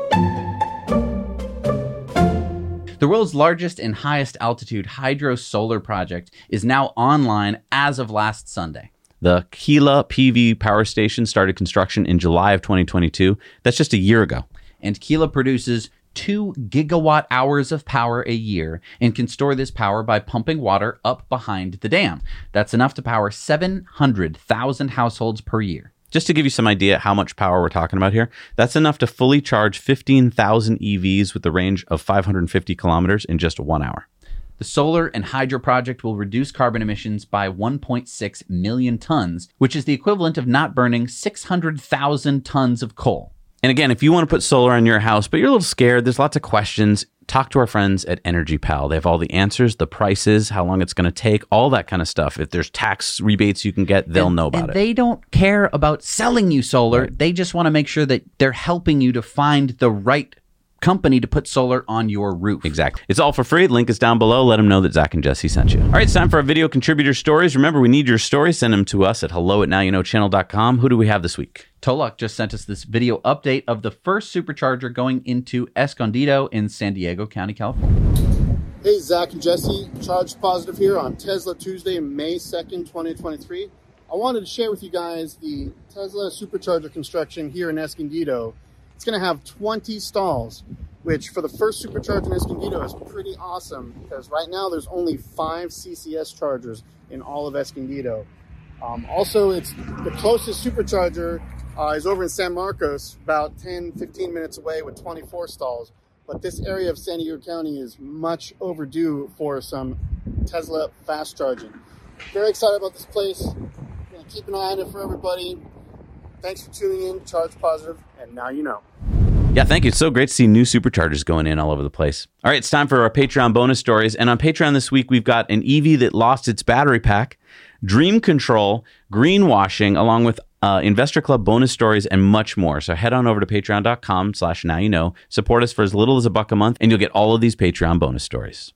The world's largest and highest altitude hydro solar project is now online as of last Sunday. The Kila P V power station started construction in July of twenty twenty-two. That's just a year ago. And Kila produces two gigawatt hours of power a year and can store this power by pumping water up behind the dam. That's enough to power seven hundred thousand households per year. Just to give you some idea how much power we're talking about here, that's enough to fully charge fifteen thousand E Vs with a range of five hundred fifty kilometers in just one hour. The solar and hydro project will reduce carbon emissions by one point six million tons, which is the equivalent of not burning six hundred thousand tons of coal. And again, if you want to put solar on your house, but you're a little scared, there's lots of questions, talk to our friends at Energy Pal. They have all the answers, the prices, how long it's going to take, all that kind of stuff. If there's tax rebates you can get, they'll and, know about and it. They don't care about selling you solar. Right. They just want to make sure that they're helping you to find the right company to put solar on your roof. Exactly. It's all for free. Link is down below. Let them know that Zach and Jesse sent you. All right, it's time for our video contributor stories. Remember, we need your stories. Send them to us at hello at now you know channel dot com. Who do we have this week? Tolok just sent us this video update of the first supercharger going into Escondido in San Diego County, California. Hey, Zach and Jesse, Charge Positive here on Tesla Tuesday, May second, twenty twenty-three. I wanted to share with you guys the Tesla supercharger construction here in Escondido. It's going to have twenty stalls, which for the first supercharger in Escondido is pretty awesome because right now there's only five C C S chargers in all of Escondido. Um, also, it's the closest supercharger uh, is over in San Marcos, about ten, fifteen minutes away with twenty-four stalls. But this area of San Diego County is much overdue for some Tesla fast charging. Very excited about this place. Gonna keep an eye on it for everybody. Thanks for tuning in, Charge Positive, and now you know. Yeah, thank you. It's so great to see new superchargers going in all over the place. All right, it's time for our Patreon bonus stories. And on Patreon this week, we've got an E V that lost its battery pack, dream control, greenwashing, along with uh, Investor Club bonus stories and much more. So head on over to patreon.com slash now you know. Support us for as little as a buck a month, and you'll get all of these Patreon bonus stories.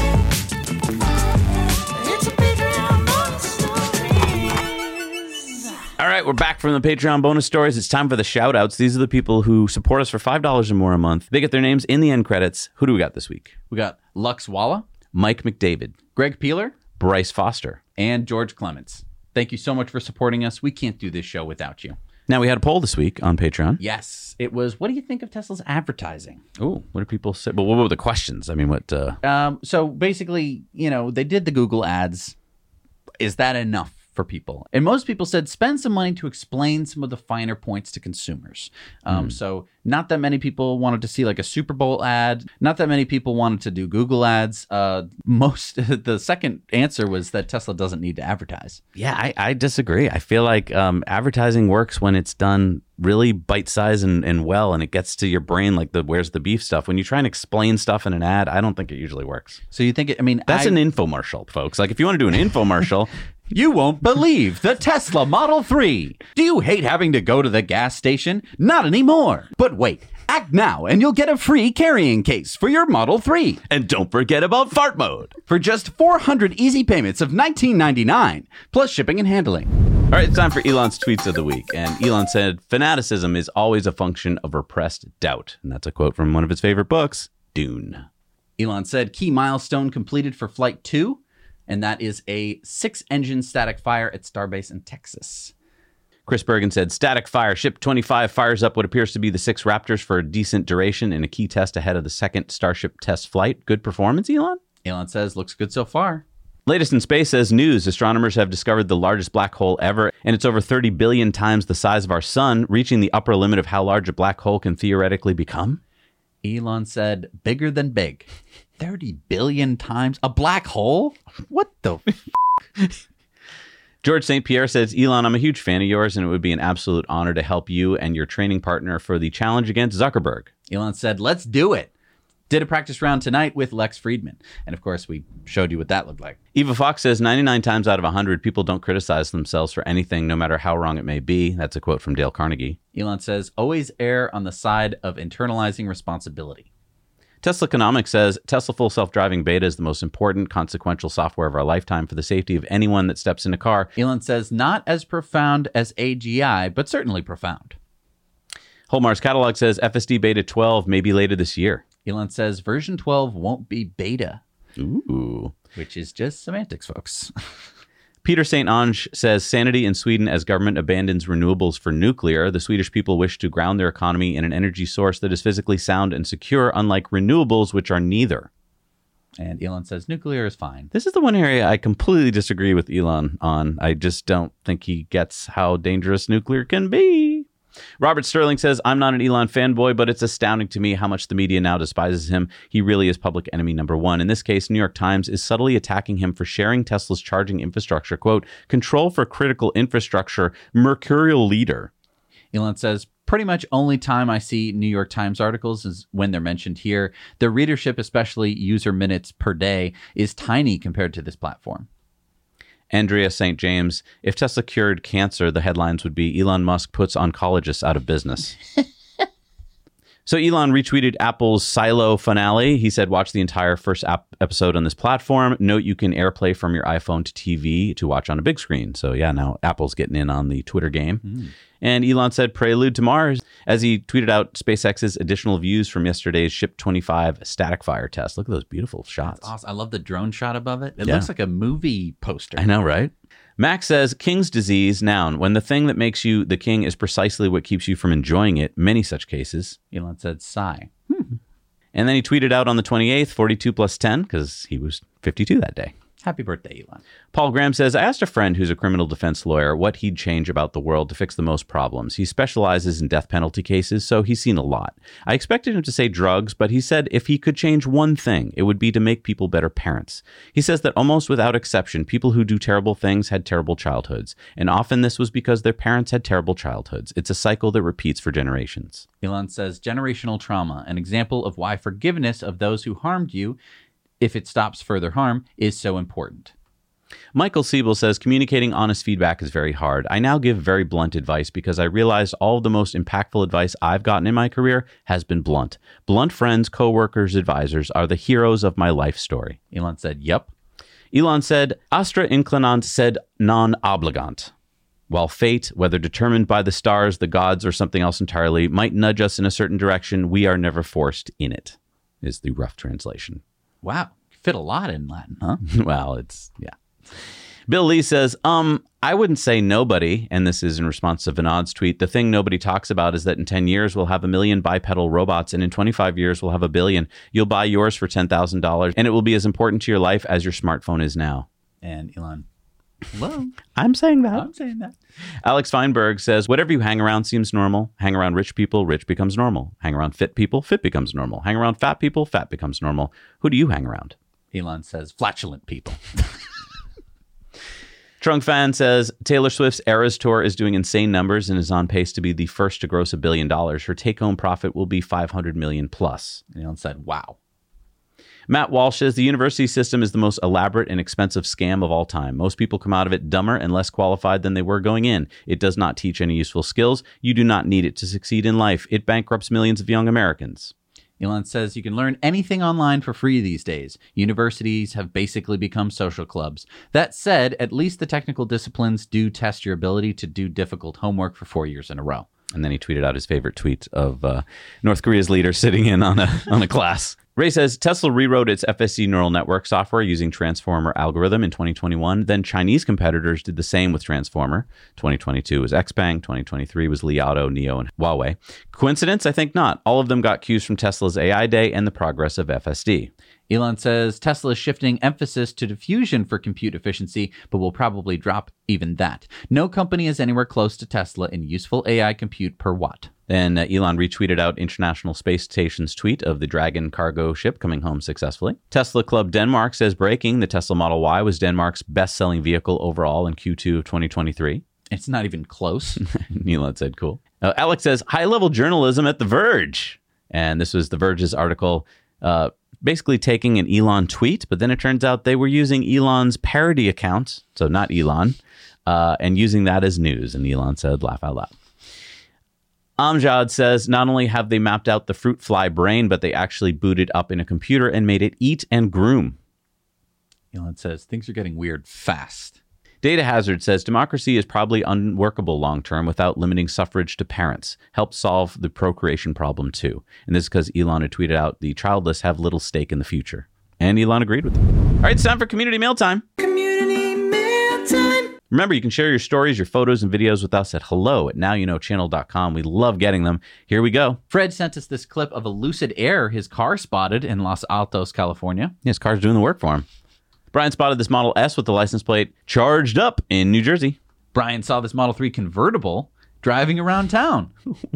All right, we're back from the Patreon bonus stories. It's time for the shout outs. These are the people who support us for five dollars or more a month. They get their names in the end credits. Who do we got this week? We got Lux Walla, Mike McDavid, Greg Peeler, Bryce Foster, and George Clements. Thank you so much for supporting us. We can't do this show without you. Now, we had a poll this week on Patreon. Yes, it was, what do you think of Tesla's advertising? Oh, what do people say? Well, what were the questions? I mean, what? Uh... Um, so basically, you know, they did the Google ads. Is that enough for people? And most people said spend some money to explain some of the finer points to consumers. Um, mm. So not that many people wanted to see like a Super Bowl ad. Not that many people wanted to do Google ads. Uh, most the second answer was that Tesla doesn't need to advertise. Yeah, I, I disagree. I feel like um, advertising works when it's done really bite-sized and, and well, and it gets to your brain like the where's the beef stuff. When you try and explain stuff in an ad, I don't think it usually works. So you think it, I mean, that's I, an infomercial, folks. Like if you want to do an infomercial, you won't believe the Tesla Model three. Do you hate having to go to the gas station? Not anymore. But wait, act now and you'll get a free carrying case for your Model three. And don't forget about fart mode. For just four hundred easy payments of nineteen ninety-nine, plus shipping and handling. All right, it's time for Elon's tweets of the week. And Elon said, fanaticism is always a function of repressed doubt. And that's a quote from one of his favorite books, Dune. Elon said, key milestone completed for Flight two. And that is a six-engine static fire at Starbase in Texas. Chris Bergen said, static fire. Ship twenty-five fires up what appears to be the six Raptors for a decent duration in a key test ahead of the second Starship test flight. Good performance, Elon? Elon says, looks good so far. Latest in space says news. Astronomers have discovered the largest black hole ever, and it's over thirty billion times the size of our sun, reaching the upper limit of how large a black hole can theoretically become. Elon said, bigger than big. thirty billion times a black hole? What the f- George Saint Pierre says, Elon, I'm a huge fan of yours, and it would be an absolute honor to help you and your training partner for the challenge against Zuckerberg. Elon said, let's do it. Did a practice round tonight with Lex Friedman. And of course, we showed you what that looked like. Eva Fox says, ninety-nine times out of one hundred, people don't criticize themselves for anything, no matter how wrong it may be. That's a quote from Dale Carnegie. Elon says, always err on the side of internalizing responsibility. Tesla Economics says, Tesla Full Self-Driving Beta is the most important, consequential software of our lifetime for the safety of anyone that steps in a car. Elon says, not as profound as A G I, but certainly profound. Holmar's Catalog says, F S D Beta twelve may be later this year. Elon says, version twelve won't be beta. Ooh. Which is just semantics, folks. Peter Saint Ange says, sanity in Sweden as government abandons renewables for nuclear. The Swedish people wish to ground their economy in an energy source that is physically sound and secure, unlike renewables, which are neither. And Elon says nuclear is fine. This is the one area I completely disagree with Elon on. I just don't think he gets how dangerous nuclear can be. Robert Sterling says, I'm not an Elon fanboy, but it's astounding to me how much the media now despises him. He really is public enemy number one. In this case, New York Times is subtly attacking him for sharing Tesla's charging infrastructure. Quote, control for critical infrastructure, mercurial leader. Elon says, pretty much only time I see New York Times articles is when they're mentioned here. The readership, especially user minutes per day, is tiny compared to this platform. Andrea Saint James, if Tesla cured cancer, the headlines would be Elon Musk puts oncologists out of business. So Elon retweeted Apple's Silo finale. He said, watch the entire first ap- episode on this platform. Note you can AirPlay from your iPhone to T V to watch on a big screen. So yeah, now Apple's getting in on the Twitter game. Mm. And Elon said, prelude to Mars, as he tweeted out SpaceX's additional views from yesterday's Ship twenty-five static fire test. Look at those beautiful shots. That's awesome. I love the drone shot above it. It yeah. looks like a movie poster. I know, right? Max says, king's disease, noun. When the thing that makes you the king is precisely what keeps you from enjoying it. Many such cases. Elon said, sigh. Hmm. And then he tweeted out on the twenty-eighth, forty-two plus ten, because he was fifty-two that day. Happy birthday, Elon. Paul Graham says, I asked a friend who's a criminal defense lawyer what he'd change about the world to fix the most problems. He specializes in death penalty cases, so he's seen a lot. I expected him to say drugs, but he said if he could change one thing, it would be to make people better parents. He says that almost without exception, people who do terrible things had terrible childhoods. And often this was because their parents had terrible childhoods. It's a cycle that repeats for generations. Elon says, generational trauma, an example of why forgiveness of those who harmed you, if it stops further harm, is so important. Michael Siebel says, communicating honest feedback is very hard. I now give very blunt advice because I realized all of the most impactful advice I've gotten in my career has been blunt. Blunt friends, coworkers, advisors are the heroes of my life story. Elon said, yep. Elon said, astra inclinant sed non obligant. While fate, whether determined by the stars, the gods, or something else entirely, might nudge us in a certain direction, we are never forced in it, is the rough translation. Wow. Fit a lot in Latin, huh? Well, it's, yeah. Bill Lee says, um, I wouldn't say nobody, and this is in response to Vinod's tweet. The thing nobody talks about is that in ten years, we'll have a million bipedal robots, and in twenty-five years, we'll have a billion. You'll buy yours for ten thousand dollars, and it will be as important to your life as your smartphone is now. And Elon, hello? I'm saying that. I'm saying that. Alex Feinberg says, whatever you hang around seems normal. Hang around rich people, rich becomes normal. Hang around fit people, fit becomes normal. Hang around fat people, fat becomes normal. Who do you hang around? Elon says, flatulent people. Trunk Fan says, Taylor Swift's Eras Tour is doing insane numbers and is on pace to be the first to gross a billion dollars. Her take-home profit will be five hundred million plus. And Elon said, wow. Matt Walsh says, the university system is the most elaborate and expensive scam of all time. Most people come out of it dumber and less qualified than they were going in. It does not teach any useful skills. You do not need it to succeed in life. It bankrupts millions of young Americans. Elon says you can learn anything online for free these days. Universities have basically become social clubs. That said, at least the technical disciplines do test your ability to do difficult homework for four years in a row. And then he tweeted out his favorite tweet of uh, North Korea's leader sitting in on a on a class. Ray says Tesla rewrote its F S D neural network software using Transformer algorithm in twenty twenty-one. Then Chinese competitors did the same with Transformer. twenty twenty-two was Xpeng. twenty twenty-three was Li Auto, Neo, and Huawei. Coincidence? I think not. All of them got cues from Tesla's A I Day and the progress of F S D. Elon says Tesla is shifting emphasis to diffusion for compute efficiency, but will probably drop even that. No company is anywhere close to Tesla in useful A I compute per watt. Then uh, Elon retweeted out International Space Station's tweet of the Dragon cargo ship coming home successfully. Tesla Club Denmark says breaking, the Tesla Model Y was Denmark's best-selling vehicle overall in Q two of twenty twenty-three. It's not even close. Elon said cool. Uh, Alex says high-level journalism at The Verge. And this was The Verge's article uh, basically taking an Elon tweet, but then it turns out they were using Elon's parody account, so not Elon, uh, and using that as news. And Elon said, laugh out loud. Amjad says not only have they mapped out the fruit fly brain, but they actually booted up in a computer and made it eat and groom. Elon says things are getting weird fast. Data Hazard says democracy is probably unworkable long-term without limiting suffrage to parents. Help solve the procreation problem too. And this is because Elon had tweeted out the childless have little stake in the future. And Elon agreed with him. All right, it's time for Community Mail Time. Community Mail Time. Remember, you can share your stories, your photos, and videos with us at hello at now you know channel dot com. We love getting them. Here we go. Fred sent us this clip of a Lucid Air his car spotted in Los Altos, California. His car's doing the work for him. Brian spotted this Model S with the license plate charged up in New Jersey. Brian saw this Model three convertible driving around town.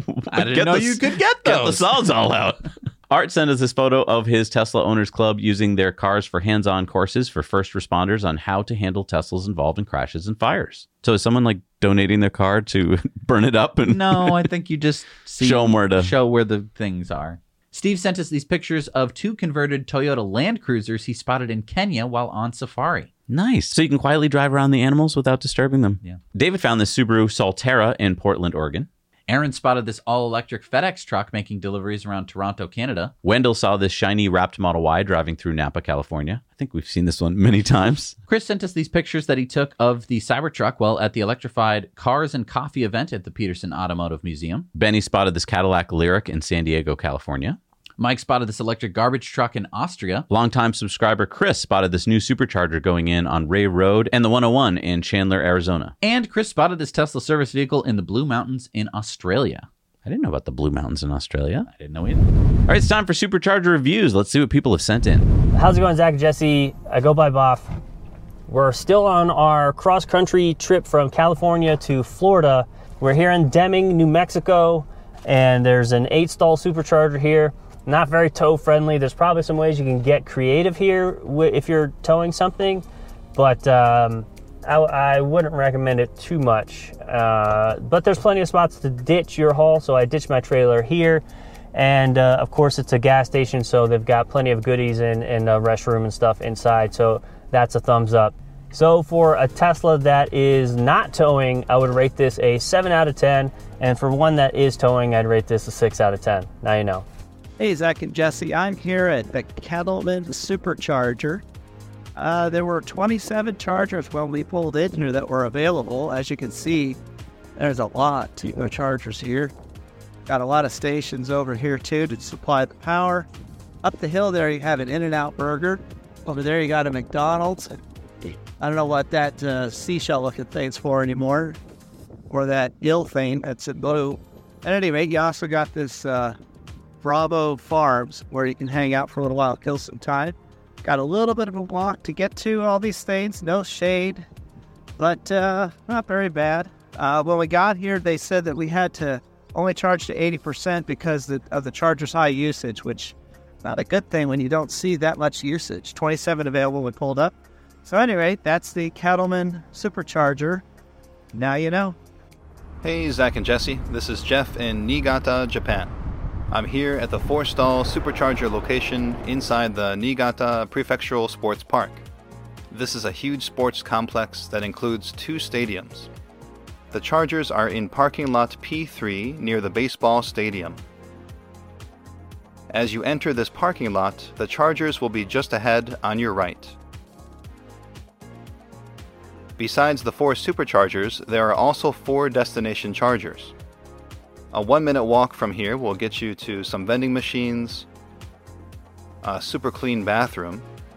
I didn't know the, you could get those. Get the songs all out. Art sent us this photo of his Tesla Owners Club using their cars for hands-on courses for first responders on how to handle Teslas involved in crashes and fires. So is someone like donating their car to burn it up? And no, I think you just see, show them where to show where the things are. Steve sent us these pictures of two converted Toyota Land Cruisers he spotted in Kenya while on safari. Nice. So you can quietly drive around the animals without disturbing them. Yeah. David found this Subaru Solterra in Portland, Oregon. Aaron spotted this all-electric FedEx truck making deliveries around Toronto, Canada. Wendell saw this shiny wrapped Model Y driving through Napa, California. I think we've seen this one many times. Chris sent us these pictures that he took of the Cybertruck while at the electrified Cars and Coffee event at the Peterson Automotive Museum. Benny spotted this Cadillac Lyriq in San Diego, California. Mike spotted this electric garbage truck in Austria. Longtime subscriber Chris spotted this new supercharger going in on Ray Road and the one oh one in Chandler, Arizona. And Chris spotted this Tesla service vehicle in the Blue Mountains in Australia. I didn't know about the Blue Mountains in Australia. I didn't know either. All right, it's time for supercharger reviews. Let's see what people have sent in. How's it going, Zach and Jesse? I go by Boff. We're still on our cross-country trip from California to Florida. We're here in Deming, New Mexico, and there's an eight-stall supercharger here. Not very tow friendly. There's probably some ways you can get creative here if you're towing something, but um, I, I wouldn't recommend it too much. Uh, but there's plenty of spots to ditch your haul, so I ditched my trailer here. And uh, of course, it's a gas station, so they've got plenty of goodies and, and a restroom and stuff inside, so that's a thumbs up. So for a Tesla that is not towing, I would rate this a seven out of ten, and for one that is towing, I'd rate this a six out of ten. Now you know. Hey, Zach and Jesse, I'm here at the Kettleman Supercharger. Uh, there were twenty-seven chargers when we pulled in here that were available. As you can see, there's a lot of chargers here. Got a lot of stations over here, too, to supply the power. Up the hill there, you have an In-N-Out Burger. Over there, you got a McDonald's. I don't know what that uh, seashell-looking thing's for anymore, or that ill thing that's in blue. At any rate, you also got this... Uh, Bravo Farms, where you can hang out for a little while, kill some time. Got a little bit of a walk to get to all these things, no shade, but uh, not very bad. Uh, when we got here, they said that we had to only charge to eighty percent because of the charger's high usage, which is not a good thing when you don't see that much usage. twenty-seven available when pulled up. So anyway, that's the Kettleman Supercharger. Now you know. Hey, Zach and Jesse. This is Jeff in Niigata, Japan. I'm here at the four-stall supercharger location inside the Niigata Prefectural Sports Park. This is a huge sports complex that includes two stadiums. The chargers are in parking lot P three near the baseball stadium. As you enter this parking lot, the chargers will be just ahead on your right. Besides the four superchargers, there are also four destination chargers. A one-minute walk from here will get you to some vending machines, a super clean bathroom,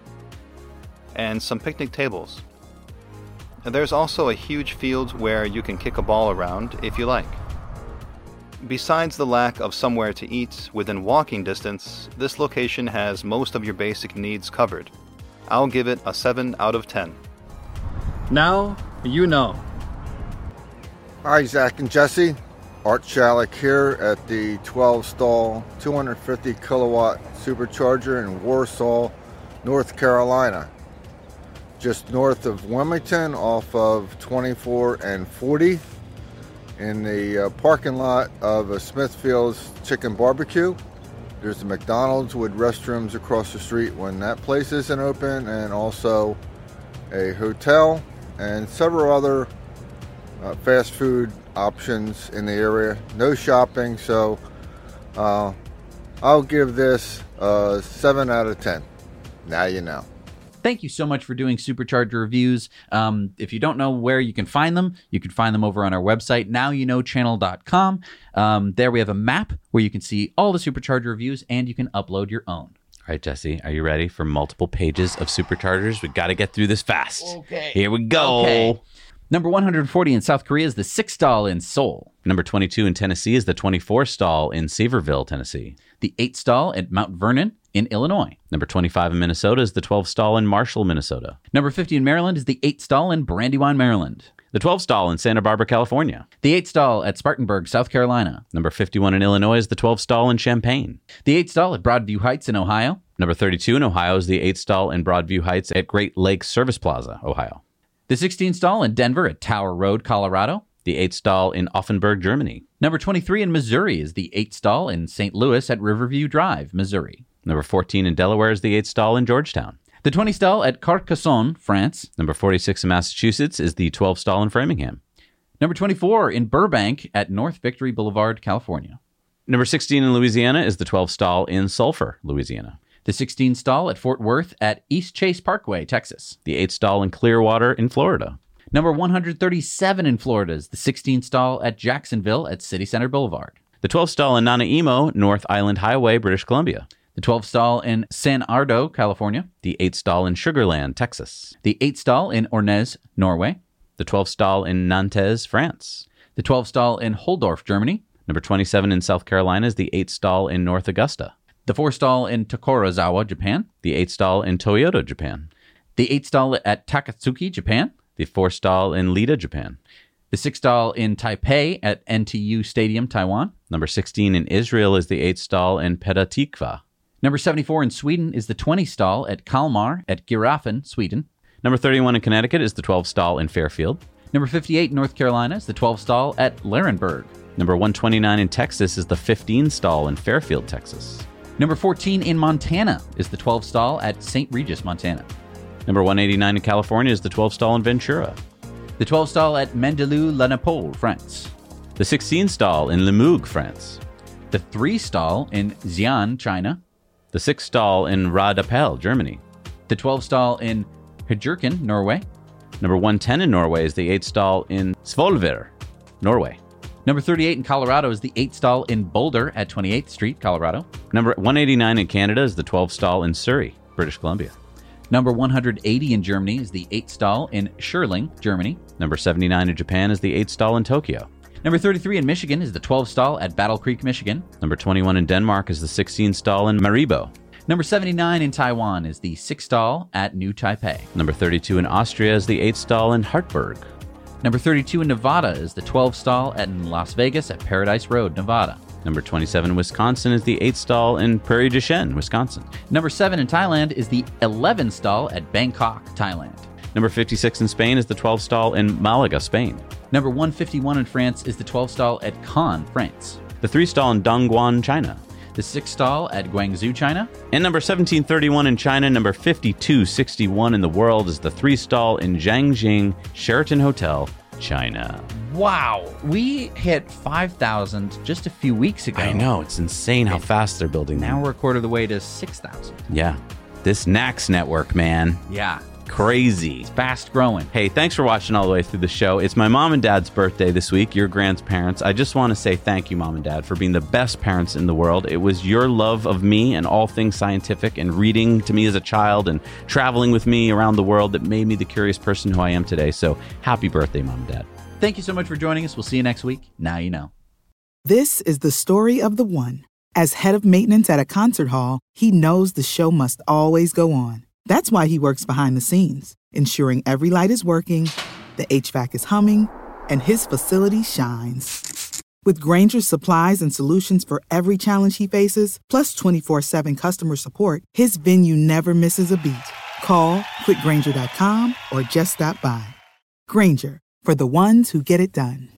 and some picnic tables. And there's also a huge field where you can kick a ball around if you like. Besides the lack of somewhere to eat within walking distance, this location has most of your basic needs covered. I'll give it a seven out of ten. Now you know. Hi, Zach and Jesse. Art Shalik here at the twelve stall, two hundred fifty kilowatt supercharger in Warsaw, North Carolina. Just north of Wilmington off of twenty-four and forty in the uh, parking lot of a Smithfield's Chicken Barbecue. There's a McDonald's with restrooms across the street when that place isn't open, and also a hotel and several other uh, fast food options in the area. No shopping, so uh, I'll give this a seven out of ten. Now you know. Thank you so much for doing Supercharger reviews. Um, if you don't know where you can find them, you can find them over on our website, now you know channel dot com. Um, there we have a map where you can see all the Supercharger reviews, and you can upload your own. All right, Jesse, are you ready for multiple pages of Superchargers? We got to get through this fast. Okay. Here we go. Okay. Number one hundred forty in South Korea is the six stall in Seoul. Number twenty-two in Tennessee is the twenty-four stall in Saverville, Tennessee. The eight stall at Mount Vernon in Illinois. Number twenty-five in Minnesota is the twelve stall in Marshall, Minnesota. Number fifty in Maryland is the eight stall in Brandywine, Maryland. The twelve stall in Santa Barbara, California. The eight stall at Spartanburg, South Carolina. Number fifty-one in Illinois is the twelve stall in Champaign. The eight stall at Broadview Heights in Ohio. Number thirty-two in Ohio is the eight stall in Broadview Heights at Great Lakes Service Plaza, Ohio. The sixteen stall in Denver at Tower Road, Colorado. The eight stall in Offenburg, Germany. Number twenty-three in Missouri is the eight stall in Saint Louis at Riverview Drive, Missouri. Number fourteen in Delaware is the eight stall in Georgetown. The twenty stall at Carcassonne, France. Number forty-six in Massachusetts is the twelve stall in Framingham. Number twenty-four in Burbank at North Victory Boulevard, California. Number sixteen in Louisiana is the twelve stall in Sulphur, Louisiana. The sixteen stall at Fort Worth at East Chase Parkway, Texas. The eight stall in Clearwater in Florida. Number one hundred thirty-seven in Florida is the sixteen stall at Jacksonville at City Center Boulevard. The twelve stall in Nanaimo, North Island Highway, British Columbia. The twelve stall in San Ardo, California. The eight stall in Sugarland, Texas. The eight stall in Ornez, Norway. The twelve stall in Nantes, France. The twelve stall in Holdorf, Germany. Number twenty-seven in South Carolina is the eight stall in North Augusta. The four stall in Tokorozawa, Japan. The eight stall in Toyota, Japan. The eight stall at Takatsuki, Japan. The four stall in Lida, Japan. The six stall in Taipei at N T U Stadium, Taiwan. Number sixteen in Israel is the eight stall in Petah Tikva. Number seventy-four in Sweden is the twenty stall at Kalmar at Giraffen, Sweden. Number thirty-one in Connecticut is the twelve stall in Fairfield. Number fifty-eight in North Carolina is the twelve stall at Laurinburg. Number one twenty-nine in Texas is the fifteen stall in Fairfield, Texas. Number fourteen in Montana is the twelve stall at Saint Regis, Montana. Number one eighty-nine in California is the twelve stall in Ventura. The twelve stall at Mandelieu-la-Napoule, France. The sixteen stall in Limoux, France. The three stall in Xi'an, China. The six stall in Radapel, Germany. The twelve stall in Hjerken, Norway. Number one ten in Norway is the eight stall in Svolvær, Norway. Number thirty-eight in Colorado is the eight stall in Boulder at twenty-eighth Street, Colorado. Number one eighty-nine in Canada is the twelve stall in Surrey, British Columbia. Number one hundred eighty in Germany is the eight stall in Schirling, Germany. Number seventy-nine in Japan is the eight stall in Tokyo. Number thirty-three in Michigan is the twelve stall at Battle Creek, Michigan. Number twenty-one in Denmark is the sixteen stall in Maribo. Number seventy-nine in Taiwan is the six stall at New Taipei. Number thirty-two in Austria is the eight stall in Hartberg. Number thirty-two in Nevada is the twelve stall at Las Vegas at Paradise Road, Nevada. Number twenty-seven in Wisconsin is the eight stall in Prairie du Chien, Wisconsin. Number seven in Thailand is the eleven stall at Bangkok, Thailand. Number fifty-six in Spain is the twelve stall in Malaga, Spain. Number one fifty-one in France is the twelve stall at Caen, France. The three stall in Dongguan, China. The six stall at Guangzhou, China. And number seventeen thirty-one in China, number fifty-two sixty-one in the world is the three stall in Jiangxing Sheraton Hotel, China. Wow, we hit five thousand just a few weeks ago. I know, it's insane how fast they're building Now them. we're a quarter of the way to six thousand. Yeah, this N A C S network, man. Yeah, crazy. It's fast growing. Hey, thanks for watching all the way through the show. It's my mom and dad's birthday this week, your grandparents. I just want to say thank you, Mom and Dad, for being the best parents in the world. It was your love of me and all things scientific and reading to me as a child and traveling with me around the world that made me the curious person who I am today. So happy birthday, Mom and Dad. Thank you so much for joining us. We'll see you next week. Now you know. This is the story of the one. As head of maintenance at a concert hall, he knows the show must always go on. That's why he works behind the scenes, ensuring every light is working, the H V A C is humming, and his facility shines. With Grainger's supplies and solutions for every challenge he faces, plus twenty-four seven customer support, his venue never misses a beat. Call quick grainger dot com or just stop by. Grainger, for the ones who get it done.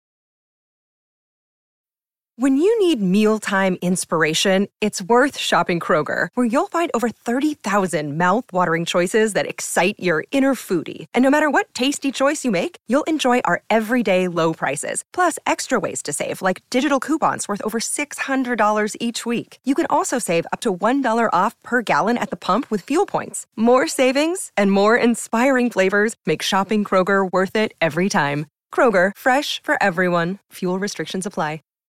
When you need mealtime inspiration, it's worth shopping Kroger, where you'll find over thirty thousand mouth-watering choices that excite your inner foodie. And no matter what tasty choice you make, you'll enjoy our everyday low prices, plus extra ways to save, like digital coupons worth over six hundred dollars each week. You can also save up to one dollar off per gallon at the pump with fuel points. More savings and more inspiring flavors make shopping Kroger worth it every time. Kroger, fresh for everyone. Fuel restrictions apply.